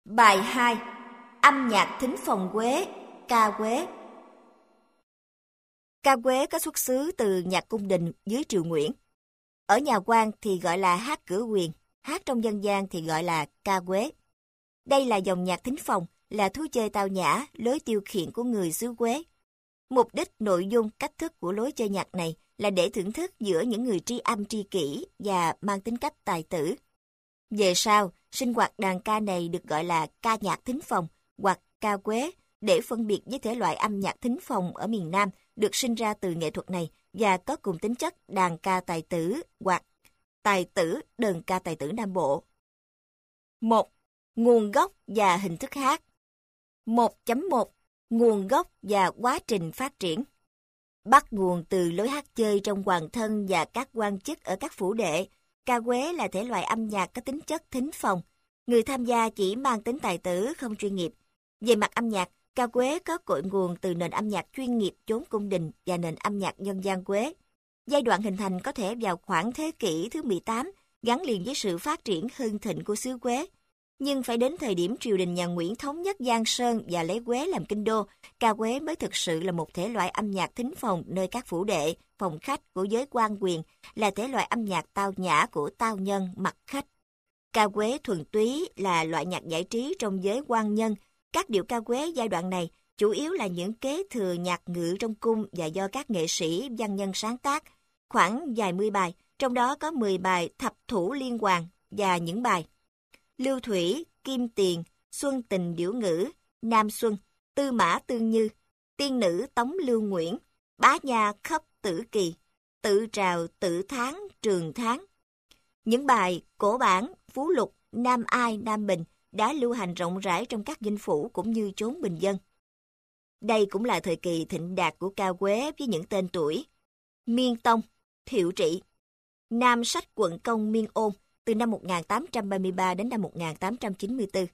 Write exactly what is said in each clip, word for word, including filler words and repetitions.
Bài hai. Âm nhạc thính phòng Quế, ca Quế. Ca Quế có xuất xứ từ nhạc cung đình dưới triều Nguyễn. Ở nhà quan thì gọi là hát cửa quyền, hát trong dân gian thì gọi là ca Quế. Đây là dòng nhạc thính phòng, là thú chơi tao nhã, lối tiêu khiển của người xứ Quế. Mục đích, nội dung, cách thức của lối chơi nhạc này là để thưởng thức giữa những người tri âm tri kỷ và mang tính cách tài tử. Về sau, sinh hoạt đàn ca này được gọi là ca nhạc thính phòng hoặc ca Quế để phân biệt với thể loại âm nhạc thính phòng ở miền Nam được sinh ra từ nghệ thuật này và có cùng tính chất đàn ca tài tử hoặc tài tử đờn ca tài tử Nam Bộ. một. Nguồn gốc và hình thức hát. một chấm một. Nguồn gốc và quá trình phát triển. Bắt nguồn từ lối hát chơi trong hoàng thân và các quan chức ở các phủ đệ, ca Quế là thể loại âm nhạc có tính chất thính phòng. Người tham gia chỉ mang tính tài tử, không chuyên nghiệp. Về mặt âm nhạc, ca Quế có cội nguồn từ nền âm nhạc chuyên nghiệp chốn cung đình và nền âm nhạc dân gian Quế. Giai đoạn hình thành có thể vào khoảng thế kỷ thứ mười tám, gắn liền với sự phát triển hưng thịnh của xứ Quế. Nhưng phải đến thời điểm triều đình nhà Nguyễn thống nhất Giang Sơn và lấy Quế làm kinh đô, ca Quế mới thực sự là một thể loại âm nhạc thính phòng nơi các phủ đệ, phòng khách của giới quan quyền, là thể loại âm nhạc tao nhã của tao nhân, mặc khách. Ca Quế thuần túy là loại nhạc giải trí trong giới quan nhân. Các điệu ca Quế giai đoạn này chủ yếu là những kế thừa nhạc ngự trong cung và do các nghệ sĩ văn nhân sáng tác, khoảng vài mươi bài, trong đó có mười bài thập thủ liên hoàn và những bài Lưu Thủy, Kim Tiền, Xuân Tình Điểu Ngữ, Nam Xuân, Tư Mã Tương Như, Tiên Nữ Tống Lưu Nguyễn, Bá Nha Khấp Tử Kỳ, Tự Trào Tự Tháng Trường Tháng. Những bài cổ bản, phú lục, Nam Ai, Nam Bình đã lưu hành rộng rãi trong các dinh phủ cũng như chốn bình dân. Đây cũng là thời kỳ thịnh đạt của ca Quế với những tên tuổi Miên Tông, Thiệu Trị, Nam Sách Quận Công Miên Ôn từ năm một nghìn tám trăm ba mươi ba đến năm một nghìn tám trăm chín mươi tư,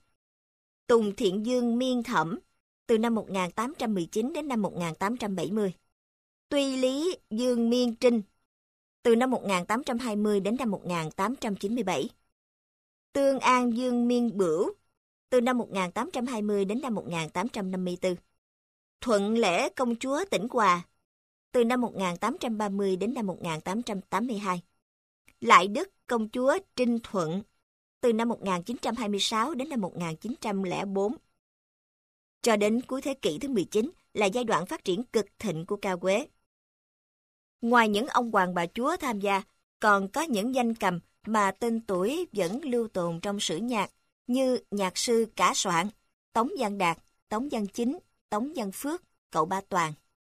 Tùng Thiện Dương Miên Thẩm từ năm một nghìn tám trăm mười chín đến năm một nghìn tám trăm bảy mươi, Tuy Lý Dương Miên Trinh từ năm một nghìn tám trăm hai mươi đến năm một nghìn tám trăm chín mươi bảy, Tương An Dương Miên Bửu từ năm một nghìn tám trăm hai mươi đến năm một nghìn tám trăm năm mươi tư, Thuận Lễ Công Chúa Tỉnh Hòa từ năm một nghìn tám trăm ba mươi đến năm một nghìn tám trăm tám mươi hai, Lại Đức Công Chúa Trinh Thuận từ năm một nghìn chín trăm hai mươi sáu đến năm một nghìn chín trăm lẻ bốn. Cho đến cuối thế kỷ thứ mười chín là giai đoạn phát triển cực thịnh của ca Quế. Ngoài những ông hoàng bà chúa tham gia, còn có những danh cầm mà tên tuổi vẫn lưu tồn trong sử nhạc như nhạc sư Cả Soạn, Tống Văn Đạt, Tống Văn Chính, Tống Văn Phước, cậu Ba Toàn.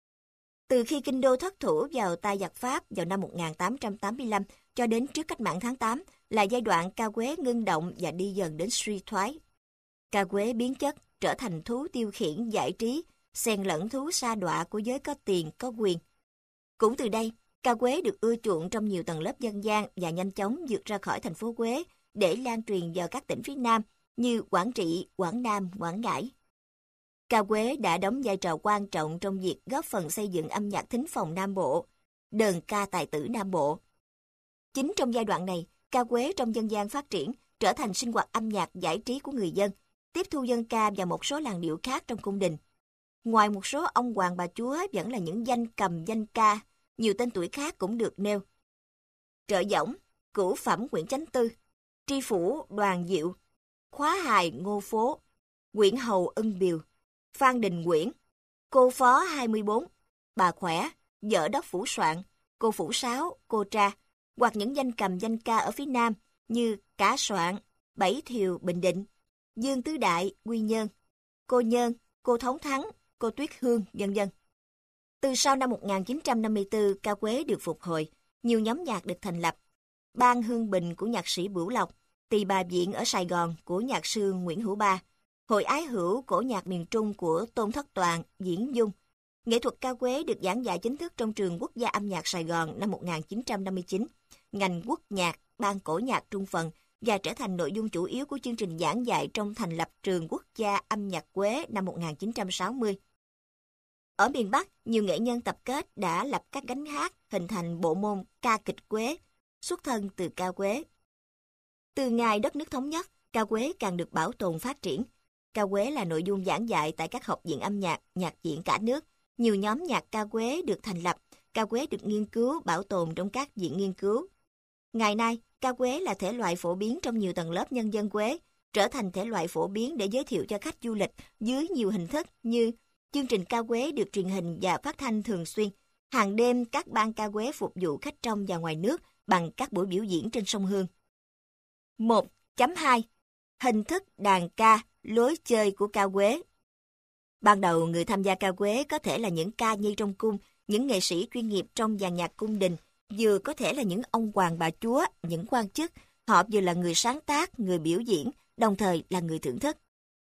Từ khi kinh đô thất thủ vào tay giặc Pháp vào năm một nghìn tám trăm tám mươi lăm cho đến trước cách mạng tháng tám là giai đoạn ca Quế ngưng động và đi dần đến suy thoái. Ca Quế biến chất trở thành thú tiêu khiển giải trí, xen lẫn thú sa đọa của giới có tiền, có quyền. Cũng từ đây, ca Quế được ưa chuộng trong nhiều tầng lớp dân gian và nhanh chóng vượt ra khỏi thành phố Quế để lan truyền vào các tỉnh phía Nam như Quảng Trị, Quảng Nam, Quảng Ngãi. Ca Quế đã đóng vai trò quan trọng trong việc góp phần xây dựng âm nhạc thính phòng Nam Bộ, đờn ca tài tử Nam Bộ. Chính trong giai đoạn này, ca Quế trong dân gian phát triển, trở thành sinh hoạt âm nhạc giải trí của người dân, tiếp thu dân ca và một số làn điệu khác trong cung đình. Ngoài một số ông hoàng bà chúa vẫn là những danh cầm danh ca, nhiều tên tuổi khác cũng được nêu. Trợ Giỏng, Cửu Phẩm Nguyễn Chánh Tư, Tri Phủ Đoàn Diệu, Khóa Hài Ngô Phố, Quyển Hầu Ân Biều, Phan Đình Quyển, Cô Phó hai mươi bốn, Bà Khỏe, Vợ Đốc Phủ Soạn, Cô Phủ Sáo, Cô Tra, hoặc những danh cầm danh ca ở phía Nam như Cả Soạn, Bảy Thiều Bình Định, Dương Tứ Đại Quy Nhơn, Cô Nhơn, Cô Thống Thắng, Cô Tuyết Hương, vân vân. Từ sau năm một nghìn chín trăm năm mươi tư, ca Quế được phục hồi, nhiều nhóm nhạc được thành lập. Ban Hương Bình của nhạc sĩ Bửu Lộc, Tỳ Bà Viện ở Sài Gòn của nhạc sư Nguyễn Hữu Ba, Hội Ái Hữu cổ nhạc miền Trung của Tôn Thất Toàn, Diễn Dung. Nghệ thuật ca Quế được giảng dạy chính thức trong Trường Quốc gia âm nhạc Sài Gòn năm một nghìn chín trăm năm mươi chín, ngành quốc nhạc, ban cổ nhạc trung phần và trở thành nội dung chủ yếu của chương trình giảng dạy trong thành lập Trường Quốc gia âm nhạc Quế năm một nghìn chín trăm sáu mươi. Ở miền Bắc, nhiều nghệ nhân tập kết đã lập các gánh hát hình thành bộ môn ca kịch Quế, xuất thân từ ca Quế. Từ ngày đất nước thống nhất, ca Quế càng được bảo tồn phát triển, ca quế là nội dung giảng dạy tại các học viện âm nhạc, nhạc viện cả nước. Nhiều nhóm nhạc ca quế được thành lập, ca quế được nghiên cứu, bảo tồn trong các viện nghiên cứu. Ngày nay, ca quế là thể loại phổ biến trong nhiều tầng lớp nhân dân Quế, trở thành thể loại phổ biến để giới thiệu cho khách du lịch dưới nhiều hình thức như chương trình ca quế được truyền hình và phát thanh thường xuyên. Hàng đêm, các ban ca quế phục vụ khách trong và ngoài nước bằng các buổi biểu diễn trên sông Hương. một chấm hai Hình thức đàn ca, lối chơi của ca quế. Ban đầu, người tham gia ca quế có thể là những ca nhi trong cung, những nghệ sĩ chuyên nghiệp trong dàn nhạc cung đình, vừa có thể là những ông hoàng bà chúa, những quan chức. Họ vừa là người sáng tác, người biểu diễn, đồng thời là người thưởng thức.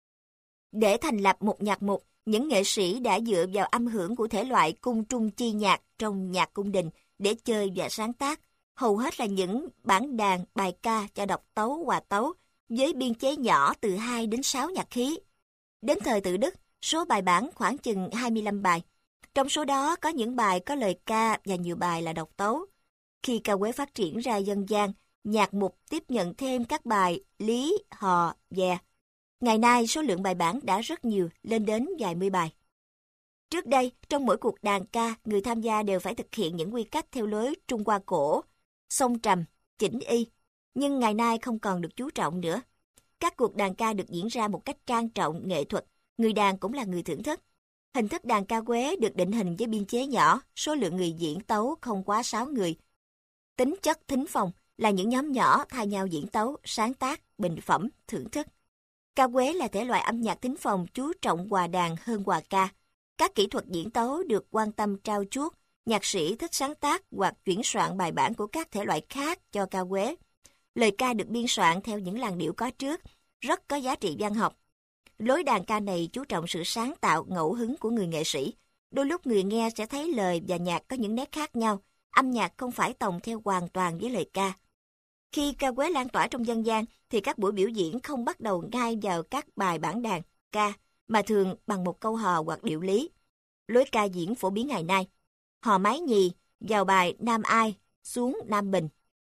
Để thành lập một nhạc mục, những nghệ sĩ đã dựa vào âm hưởng của thể loại cung trung chi nhạc trong nhạc cung đình để chơi và sáng tác. Hầu hết là những bản đàn, bài ca cho độc tấu, hòa tấu, với biên chế nhỏ từ hai đến sáu nhạc khí. Đến thời Tự Đức, số bài bản khoảng chừng hai mươi lăm bài. Trong số đó có những bài có lời ca và nhiều bài là độc tấu. Khi ca quế phát triển ra dân gian, nhạc mục tiếp nhận thêm các bài lý, hò, ve. Ngày nay, số lượng bài bản đã rất nhiều, lên đến vài mươi bài. Trước đây, trong mỗi cuộc đàn ca, người tham gia đều phải thực hiện những quy cách theo lối Trung Hoa cổ, song trầm, chỉnh y. Nhưng ngày nay không còn được chú trọng nữa. Các cuộc đàn ca được diễn ra một cách trang trọng, nghệ thuật. Người đàn cũng là người thưởng thức. Hình thức đàn ca quế được định hình với biên chế nhỏ, số lượng người diễn tấu không quá sáu người. Tính chất thính phòng là những nhóm nhỏ thay nhau diễn tấu, sáng tác, bình phẩm, thưởng thức. Ca quế là thể loại âm nhạc thính phòng chú trọng hòa đàn hơn hòa ca. Các kỹ thuật diễn tấu được quan tâm trau chuốt, nhạc sĩ thích sáng tác hoặc chuyển soạn bài bản của các thể loại khác cho ca quế. Lời ca được biên soạn theo những làn điệu có trước, rất có giá trị văn học. Lối đàn ca này chú trọng sự sáng tạo, ngẫu hứng của người nghệ sĩ. Đôi lúc người nghe sẽ thấy lời và nhạc có những nét khác nhau, âm nhạc không phải tòng theo hoàn toàn với lời ca. Khi ca quế lan tỏa trong dân gian, thì các buổi biểu diễn không bắt đầu ngay vào các bài bản đàn, ca, mà thường bằng một câu hò hoặc điệu lý. Lối ca diễn phổ biến ngày nay. Hò mái nhì, vào bài Nam Ai, xuống Nam Bình.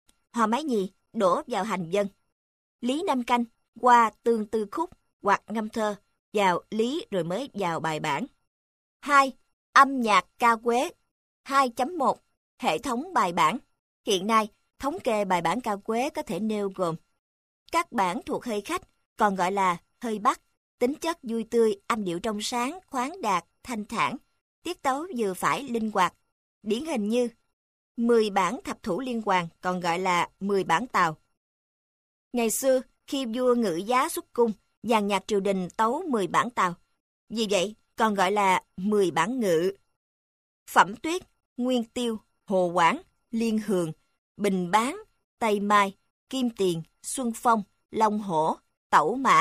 Hò mái nhì, đổ vào hành dân. Lý Nam Canh, qua tương tư khúc, hoặc ngâm thơ, vào lý rồi mới vào bài bản. hai. Âm nhạc ca quế. hai chấm một Hệ thống bài bản. Hiện nay, thống kê bài bản ca quế có thể nêu gồm các bản thuộc hơi khách, còn gọi là hơi bắc, tính chất vui tươi, âm điệu trong sáng, khoáng đạt, thanh thản, tiết tấu vừa phải, linh hoạt. Điển hình như mười bản thập thủ liên hoàn, còn gọi là mười bản tàu. Ngày xưa, khi vua Ngự Giá xuất cung, dàn nhạc triều đình tấu mười bản tàu. Vì vậy, còn gọi là mười bản ngự. Phẩm Tuyết, Nguyên Tiêu, Hồ Quảng, Liên Hường, Bình Bán, Tây Mai, Kim Tiền, Xuân Phong, Long Hổ, Tẩu Mã.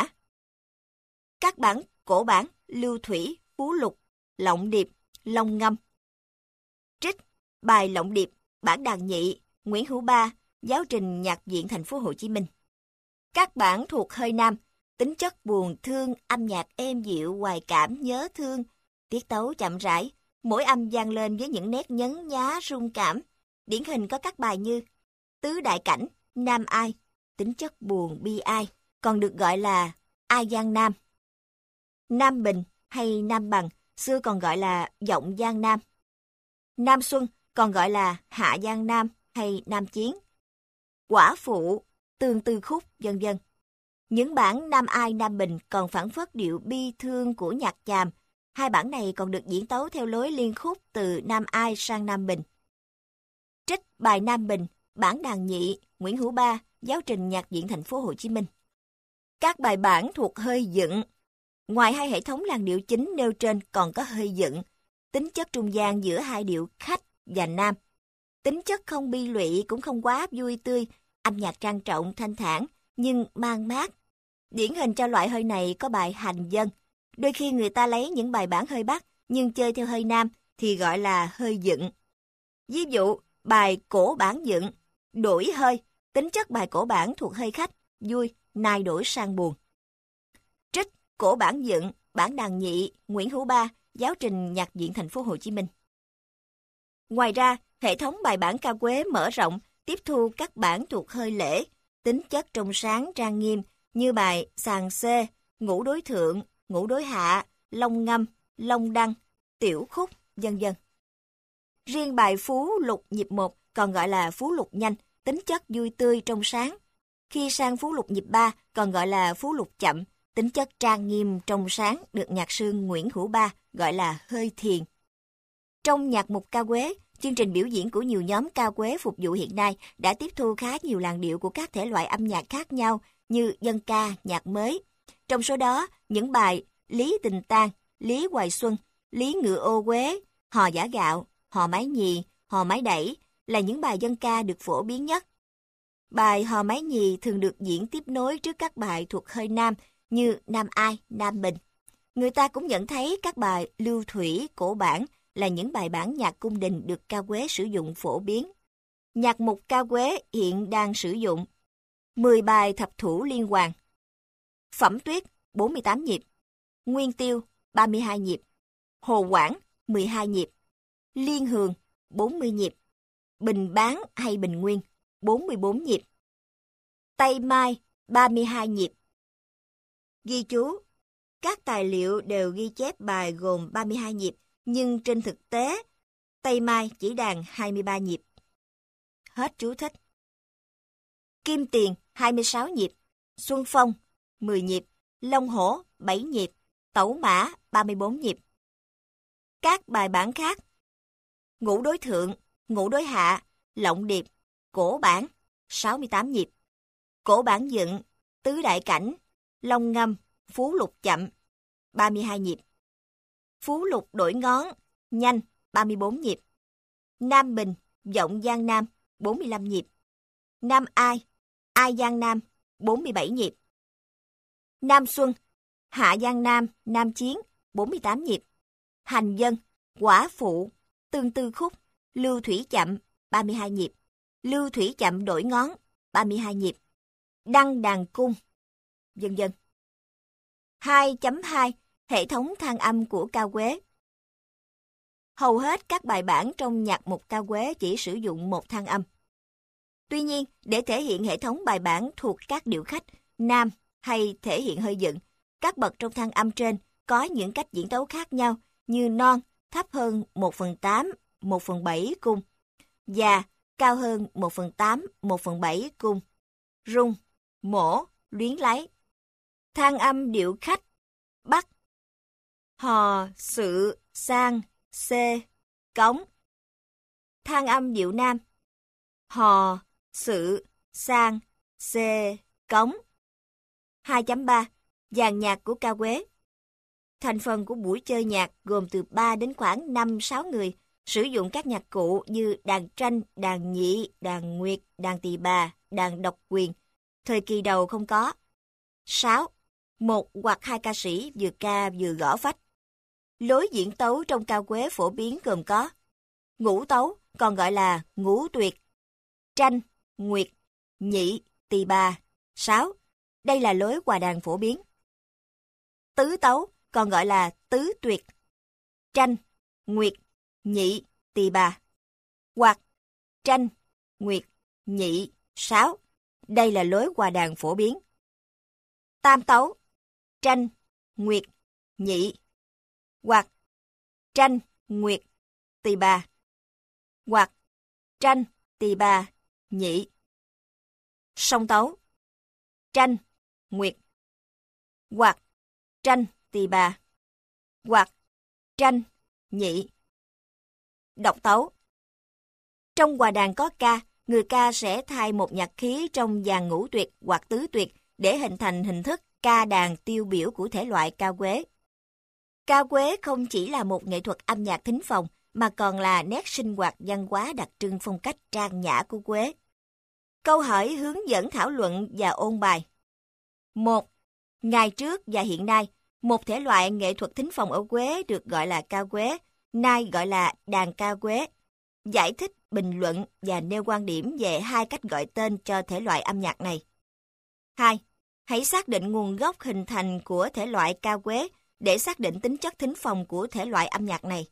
Các bản cổ bản Lưu Thủy, Phú Lục, Lộng Điệp, Long Ngâm. Trích, bài Lộng Điệp, bản đàn nhị, Nguyễn Hữu Ba, giáo trình nhạc viện Thành phố Hồ Chí Minh. Các bản thuộc hơi nam, tính chất buồn thương, âm nhạc êm dịu, hoài cảm, nhớ thương, tiết tấu chậm rãi, mỗi âm vang lên với những nét nhấn nhá, rung cảm. Điển hình có các bài như Tứ Đại Cảnh, Nam Ai, tính chất buồn bi ai, còn được gọi là Ai Giang Nam. Nam Bình hay Nam Bằng, xưa còn gọi là Giọng Giang Nam. Nam Xuân còn gọi là Hạ Giang Nam hay Nam Chiến. Quả Phụ, Tương Tư Khúc, vân vân. Những bản Nam Ai, Nam Bình còn phản phất điệu bi thương của nhạc chàm. Hai bản này còn được diễn tấu theo lối liên khúc từ Nam Ai sang Nam Bình. Trích bài Nam Bình, bản đàn nhị, Nguyễn Hữu Ba, giáo trình nhạc viện Thành phố Hồ Chí Minh. Các bài bản thuộc hơi dựng. Ngoài hai hệ thống làn điệu chính nêu trên còn có hơi dựng, tính chất trung gian giữa hai điệu khách và nam. Tính chất không bi lụy cũng không quá vui tươi, âm nhạc trang trọng, thanh thản, nhưng mang mát. Điển hình cho loại hơi này có bài Hành Dân. Đôi khi người ta lấy những bài bản hơi bắc, nhưng chơi theo hơi nam thì gọi là hơi dựng. Ví dụ, bài Cổ Bản Dựng, đổi hơi, tính chất bài cổ bản thuộc hơi khách, vui, nay đổi sang buồn. Trích Cổ Bản Dựng, bản đàn nhị, Nguyễn Hữu Ba, giáo trình nhạc viện Thành phố Hồ Chí Minh. Ngoài ra, hệ thống bài bản ca quế mở rộng, tiếp thu các bản thuộc hơi lễ, tính chất trong sáng trang nghiêm như bài Sàng Xê, ngũ đối thượng, ngũ đối hạ, long ngâm, long đăng, tiểu khúc, vân vân. Riêng bài phú lục nhịp một còn gọi là phú lục nhanh, tính chất vui tươi trong sáng. Khi sang phú lục nhịp ba còn gọi là phú lục chậm, tính chất trang nghiêm trong sáng, được nhạc sư Nguyễn Hữu Ba gọi là hơi thiền. Trong nhạc mục ca quế, chương trình biểu diễn của nhiều nhóm ca quế phục vụ hiện nay đã tiếp thu khá nhiều làn điệu của các thể loại âm nhạc khác nhau như dân ca, nhạc mới. Trong số đó, những bài Lý Tình Tang, Lý Hoài Xuân, Lý Ngựa Ô Quế, Hò Giã Gạo, Hò Mái Nhì, Hò Mái Đẩy là những bài dân ca được phổ biến nhất. Bài Hò Mái Nhì thường được diễn tiếp nối trước các bài thuộc hơi nam như Nam Ai, Nam Bình. Người ta cũng nhận thấy các bài lưu thủy, cổ bản là những bài bản nhạc cung đình được ca quế sử dụng phổ biến. Nhạc mục ca quế hiện đang sử dụng mười bài thập thủ liên hoàn, Phẩm Tuyết bốn mươi tám nhịp, Nguyên Tiêu ba mươi hai nhịp, Hồ Quảng mười hai nhịp, Liên Hường bốn mươi nhịp, Bình Bán hay Bình Nguyên bốn mươi bốn nhịp, Tây Mai ba mươi hai nhịp. Ghi chú: các tài liệu đều ghi chép bài gồm ba mươi hai nhịp, nhưng trên thực tế, Tây Mai chỉ đàn hai mươi ba nhịp. Hết chú thích. Kim Tiền hai mươi sáu nhịp, Xuân Phong mười nhịp, Long Hổ bảy nhịp, Tẩu Mã ba mươi bốn nhịp. Các bài bản khác: Ngũ đối thượng, Ngũ đối hạ, Lộng điệp, Cổ bản sáu mươi tám nhịp, Cổ bản dựng, Tứ đại cảnh, Long ngâm, Phú lục chậm ba mươi hai nhịp, Phú lục đổi ngón, nhanh ba mươi bốn nhịp, Nam Bình, Vọng Giang Nam bốn mươi lăm nhịp, Nam Ai, Ai Giang Nam bốn mươi bảy nhịp, Nam Xuân, Hạ Giang Nam, Nam Chiến bốn mươi tám nhịp, Hành Dân, Quả Phụ, Tương Tư khúc, Lưu thủy chậm ba mươi hai nhịp, Lưu thủy chậm đổi ngón ba mươi hai nhịp, Đăng đàn cung, vân vân. hai chấm hai Hệ thống than âm của ca quế. Hầu hết các bài bản trong nhạc mục ca quế chỉ sử dụng một than âm. Tuy nhiên, để thể hiện hệ thống bài bản thuộc các điệu khách, nam hay thể hiện hơi dựng, các bậc trong than âm trên có những cách diễn tấu khác nhau như non thấp hơn một phần tám, một phần bảy cung, già cao hơn một phần tám, một phần bảy cung, rung, mổ, luyến lấy. Than âm điệu khách, bắc, hò, sự, sang, xê, cống. Than âm điệu nam, hò, sự, sang, xê, cống. hai chấm ba Dàn nhạc của ca quế. Thành phần của buổi chơi nhạc gồm từ ba đến khoảng năm sáu người, sử dụng các nhạc cụ như đàn tranh, đàn nhị, đàn nguyệt, đàn tỳ bà, đàn độc quyền. Thời kỳ đầu không có. sáu Một hoặc hai ca sĩ vừa ca vừa gõ phách. Lối diễn tấu trong ca quế phổ biến gồm có ngũ tấu, còn gọi là ngũ tuyệt, tranh, nguyệt, nhị, tỳ bà, sáu. Đây là lối hòa đàn phổ biến. Tứ tấu, còn gọi là tứ tuyệt, tranh, nguyệt, nhị, tỳ bà, hoặc tranh, nguyệt, nhị, sáu. Đây là lối hòa đàn phổ biến. Tam tấu, tranh, nguyệt, nhị, hoặc tranh, nguyệt, tỳ bà, hoặc tranh, tỳ bà, nhị. Song tấu, tranh, nguyệt, hoặc tranh, tỳ bà, hoặc tranh, nhị. Độc tấu. Trong hòa đàn có ca, người ca sẽ thay một nhạc khí trong dàn ngũ tuyệt hoặc tứ tuyệt để hình thành hình thức ca đàn tiêu biểu của thể loại ca quế. Ca quế không chỉ là một nghệ thuật âm nhạc thính phòng, mà còn là nét sinh hoạt văn hóa đặc trưng phong cách trang nhã của quế. Câu hỏi hướng dẫn thảo luận và ôn bài. một. Ngày trước và hiện nay, một thể loại nghệ thuật thính phòng ở Quế được gọi là ca quế, nay gọi là đàn ca quế. Giải thích, bình luận và nêu quan điểm về hai cách gọi tên cho thể loại âm nhạc này. hai. Hãy xác định nguồn gốc hình thành của thể loại ca quế để xác định tính chất thính phòng của thể loại âm nhạc này.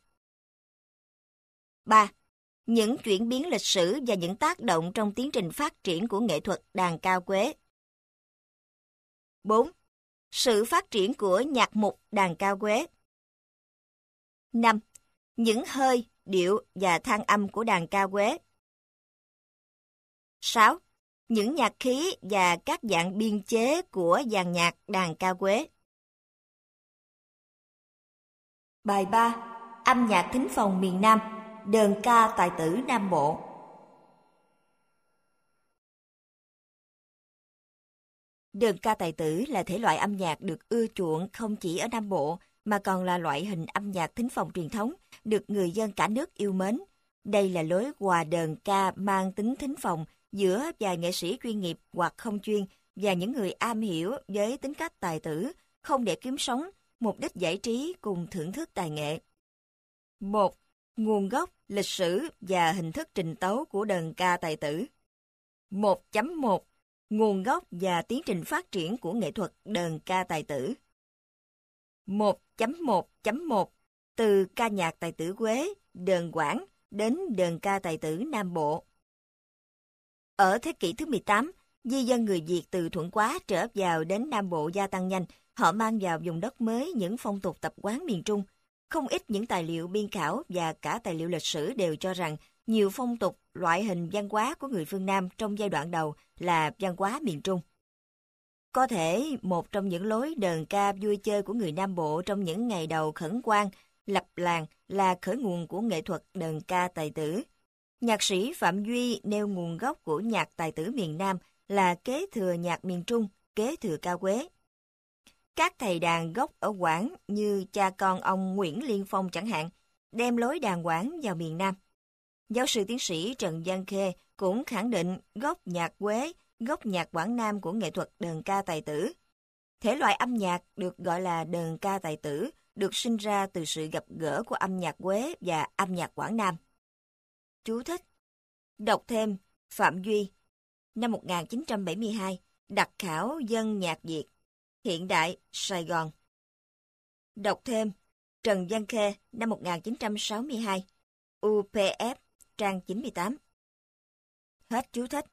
ba. Những chuyển biến lịch sử và những tác động trong tiến trình phát triển của nghệ thuật đàn ca quế. bốn. Sự phát triển của nhạc mục đàn ca Quế. năm. Những hơi, điệu và thang âm của đàn ca Quế. sáu. Những nhạc khí và các dạng biên chế của dàn nhạc đàn ca Quế. Bài ba. Âm nhạc thính phòng miền Nam, đờn ca tài tử Nam Bộ. Đờn ca tài tử là thể loại âm nhạc được ưa chuộng không chỉ ở Nam Bộ, mà còn là loại hình âm nhạc thính phòng truyền thống, được người dân cả nước yêu mến. Đây là lối hòa đờn ca mang tính thính phòng giữa vài nghệ sĩ chuyên nghiệp hoặc không chuyên và những người am hiểu với tính cách tài tử, không để kiếm sống, mục đích giải trí cùng thưởng thức tài nghệ. một. Nguồn gốc, lịch sử và hình thức trình tấu của đờn ca tài tử. một chấm một. Nguồn gốc và tiến trình phát triển của nghệ thuật đờn ca tài tử. một chấm một chấm một. Từ ca nhạc tài tử Quế, đờn Quảng đến đờn ca tài tử Nam Bộ. Ở thế kỷ thứ mười tám, di dân người Việt từ Thuận Hóa trở vào đến Nam Bộ gia tăng nhanh. Họ mang vào vùng đất mới những phong tục tập quán miền Trung. Không ít những tài liệu biên khảo và cả tài liệu lịch sử đều cho rằng nhiều phong tục, loại hình văn hóa của người phương Nam trong giai đoạn đầu là văn hóa miền Trung. Có thể một trong những lối đờn ca vui chơi của người Nam Bộ trong những ngày đầu khẩn hoan, lập làng là khởi nguồn của nghệ thuật đờn ca tài tử. Nhạc sĩ Phạm Duy nêu nguồn gốc của nhạc tài tử miền Nam là kế thừa nhạc miền Trung, kế thừa ca Quế. Các thầy đàn gốc ở Quảng như cha con ông Nguyễn Liên Phong chẳng hạn, đem lối đàn Quảng vào miền Nam. Giáo sư tiến sĩ Trần Văn Khê cũng khẳng định gốc nhạc Quế, gốc nhạc Quảng Nam của nghệ thuật đờn ca tài tử. Thể loại âm nhạc được gọi là đờn ca tài tử được sinh ra từ sự gặp gỡ của âm nhạc Quế và âm nhạc Quảng Nam. Chú thích: đọc thêm Phạm Duy, năm một nghìn chín trăm bảy mươi hai, đặc khảo dân nhạc Việt, hiện đại, Sài Gòn. Đọc thêm Trần Văn Khê, năm một nghìn chín trăm sáu mươi hai, u pê ép, trang chín mươi tám. Hết chú thích.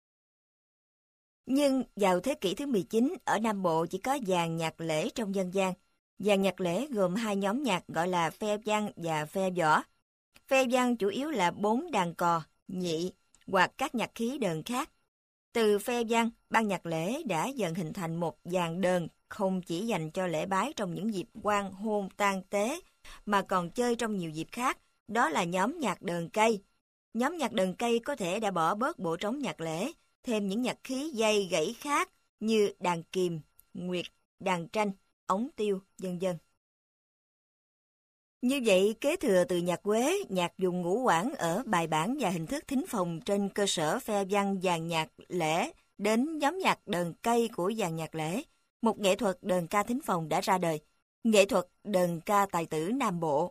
Nhưng vào thế kỷ thứ mười chín, ở Nam Bộ chỉ có dàn nhạc lễ trong dân gian. Dàn nhạc lễ gồm hai nhóm nhạc gọi là phe văn và phe võ. Phe văn chủ yếu là bốn đàn cò, nhị hoặc các nhạc khí đờn khác. Từ phe văn, ban nhạc lễ đã dần hình thành một dàn đờn không chỉ dành cho lễ bái trong những dịp quan hôn tang tế, mà còn chơi trong nhiều dịp khác, đó là nhóm nhạc đờn cây. Nhóm nhạc đờn cây có thể đã bỏ bớt bộ trống nhạc lễ, thêm những nhạc khí dây gãy khác như đàn kìm, nguyệt, đàn tranh, ống tiêu, vân vân. Như vậy, kế thừa từ nhạc Quế, nhạc vùng ngũ Quảng ở bài bản và hình thức thính phòng trên cơ sở phe văn dàn nhạc lễ đến nhóm nhạc đờn cây của dàn nhạc lễ, một nghệ thuật đờn ca thính phòng đã ra đời, nghệ thuật đờn ca tài tử Nam Bộ.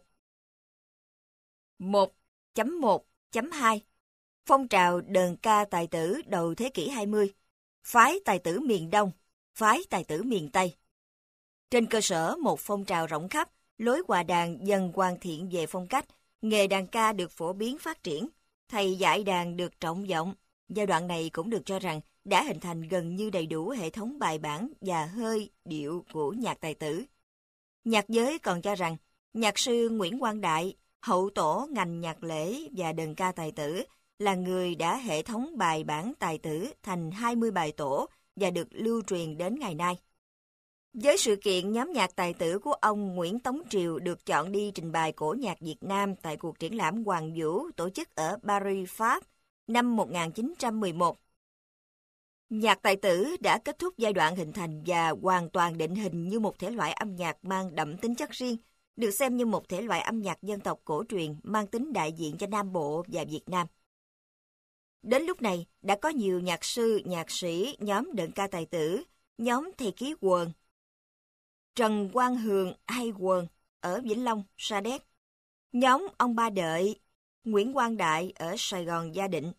một chấm một chấm hai. Phong trào đờn ca tài tử đầu thế kỷ hai mươi, phái tài tử miền Đông, phái tài tử miền Tây. Trên cơ sở một phong trào rộng khắp, lối hòa đàn dần hoàn thiện về phong cách, nghề đàn ca được phổ biến phát triển, thầy dạy đàn được trọng vọng. Giai đoạn này cũng được cho rằng đã hình thành gần như đầy đủ hệ thống bài bản và hơi điệu của nhạc tài tử. Nhạc giới còn cho rằng nhạc sư Nguyễn Quang Đại, hậu tổ ngành nhạc lễ và đờn ca tài tử, là người đã hệ thống bài bản tài tử thành hai mươi bài tổ và được lưu truyền đến ngày nay. Với sự kiện nhóm nhạc tài tử của ông Nguyễn Tống Triều được chọn đi trình bày cổ nhạc Việt Nam tại cuộc triển lãm Hoàng Vũ tổ chức ở Paris, Pháp năm một nghìn chín trăm mười một. Nhạc tài tử đã kết thúc giai đoạn hình thành và hoàn toàn định hình như một thể loại âm nhạc mang đậm tính chất riêng, được xem như một thể loại âm nhạc dân tộc cổ truyền mang tính đại diện cho Nam Bộ và Việt Nam. Đến lúc này, đã có nhiều nhạc sư, nhạc sĩ, nhóm đờn ca tài tử, nhóm thầy ký quần, Trần Quang Hường hay quần ở Vĩnh Long, Sa Đéc, nhóm ông Ba Đợi, Nguyễn Quang Đại ở Sài Gòn, Gia Định.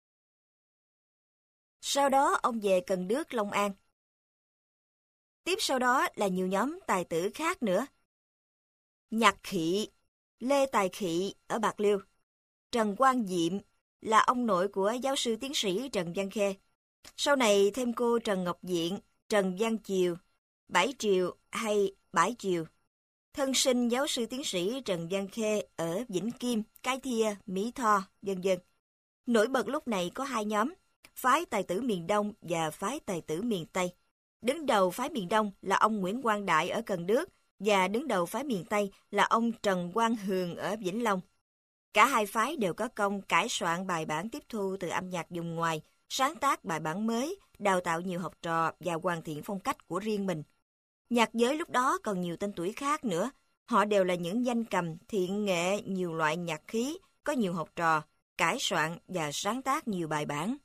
Sau đó ông về Cần Đước, Long An. Tiếp sau đó là nhiều nhóm tài tử khác nữa. Nhạc Khị, Lê Tài Khị ở Bạc Liêu, Trần Quang Diệm là ông nội của giáo sư tiến sĩ Trần Văn Khê. Sau này thêm cô Trần Ngọc Diện, Trần Văn Chiều, Bãi triều hay bãi triều. Thân sinh giáo sư tiến sĩ Trần Văn Khê ở Vĩnh Kim, Cái Thia, Mỹ Tho, vân vân. Nổi bật lúc này có hai nhóm, phái tài tử miền Đông và phái tài tử miền Tây. Đứng đầu phái miền Đông là ông Nguyễn Quang Đại ở Cần Đước và đứng đầu phái miền Tây là ông Trần Quang Hường ở Vĩnh Long. Cả hai phái đều có công cải soạn bài bản tiếp thu từ âm nhạc vùng ngoài, sáng tác bài bản mới, đào tạo nhiều học trò và hoàn thiện phong cách của riêng mình. Nhạc giới lúc đó còn nhiều tên tuổi khác nữa. Họ đều là những danh cầm, thiện nghệ, nhiều loại nhạc khí, có nhiều học trò, cải soạn và sáng tác nhiều bài bản.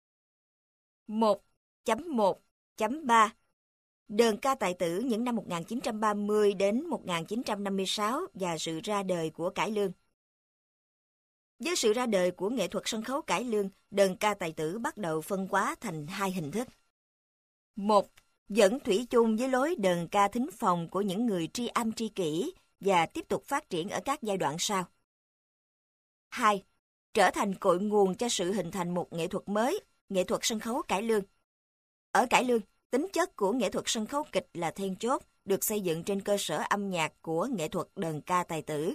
một chấm một chấm ba Đờn ca tài tử những năm một nghìn chín trăm ba mươi đến một nghìn chín trăm năm mươi sáu và sự ra đời của cải lương. Với sự ra đời của nghệ thuật sân khấu cải lương, đờn ca tài tử bắt đầu phân hóa thành hai hình thức. Một, vẫn thủy chung với lối đờn ca thính phòng của những người tri âm tri kỷ và tiếp tục phát triển ở các giai đoạn sau. Hai, trở thành cội nguồn cho sự hình thành một nghệ thuật mới, nghệ thuật sân khấu cải lương. Ở cải lương, tính chất của nghệ thuật sân khấu kịch là then chốt, được xây dựng trên cơ sở âm nhạc của nghệ thuật đờn ca tài tử.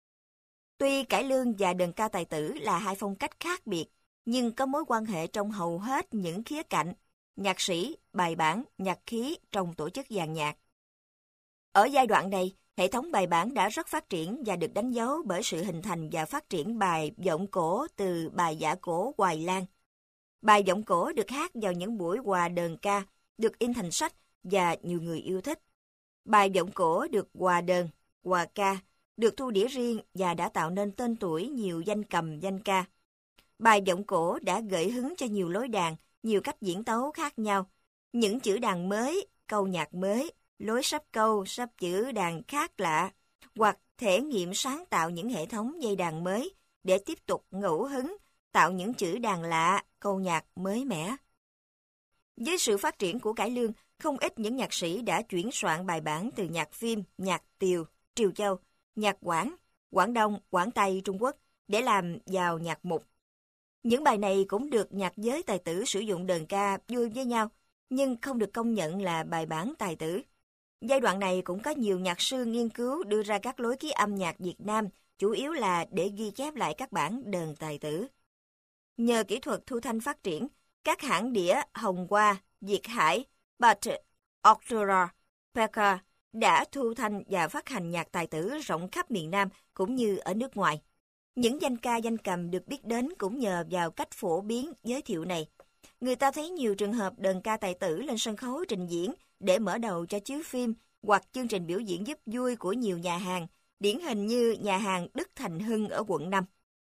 Tuy cải lương và đờn ca tài tử là hai phong cách khác biệt, nhưng có mối quan hệ trong hầu hết những khía cạnh, nhạc sĩ, bài bản, nhạc khí trong tổ chức dàn nhạc. Ở giai đoạn này, hệ thống bài bản đã rất phát triển và được đánh dấu bởi sự hình thành và phát triển bài vọng cổ từ bài giả cổ Hoài Lan. Bài vọng cổ được hát vào những buổi hòa đờn ca, được in thành sách và nhiều người yêu thích. Bài vọng cổ được hòa đờn, hòa ca, được thu đĩa riêng và đã tạo nên tên tuổi nhiều danh cầm danh ca. Bài vọng cổ đã gợi hứng cho nhiều lối đàn, nhiều cách diễn tấu khác nhau. Những chữ đàn mới, câu nhạc mới, lối sắp câu, sắp chữ đàn khác lạ, hoặc thể nghiệm sáng tạo những hệ thống dây đàn mới để tiếp tục ngẫu hứng, tạo những chữ đàn lạ, câu nhạc mới mẻ. Với sự phát triển của cải lương, không ít những nhạc sĩ đã chuyển soạn bài bản từ nhạc phim, nhạc Tiều, Triều Châu, nhạc Quảng, Quảng Đông, Quảng Tây, Trung Quốc để làm vào nhạc mục. Những bài này cũng được nhạc giới tài tử sử dụng đờn ca vui với nhau, nhưng không được công nhận là bài bản tài tử. Giai đoạn này cũng có nhiều nhạc sư nghiên cứu đưa ra các lối ký âm nhạc Việt Nam, chủ yếu là để ghi chép lại các bản đờn tài tử. Nhờ kỹ thuật thu thanh phát triển, các hãng đĩa Hồng Hoa, Việt Hải, Bach, Octora, Pekka đã thu thanh và phát hành nhạc tài tử rộng khắp miền Nam cũng như ở nước ngoài. Những danh ca danh cầm được biết đến cũng nhờ vào cách phổ biến giới thiệu này. Người ta thấy nhiều trường hợp đờn ca tài tử lên sân khấu trình diễn để mở đầu cho chiếu phim hoặc chương trình biểu diễn giúp vui của nhiều nhà hàng, điển hình như nhà hàng Đức Thành Hưng ở quận năm.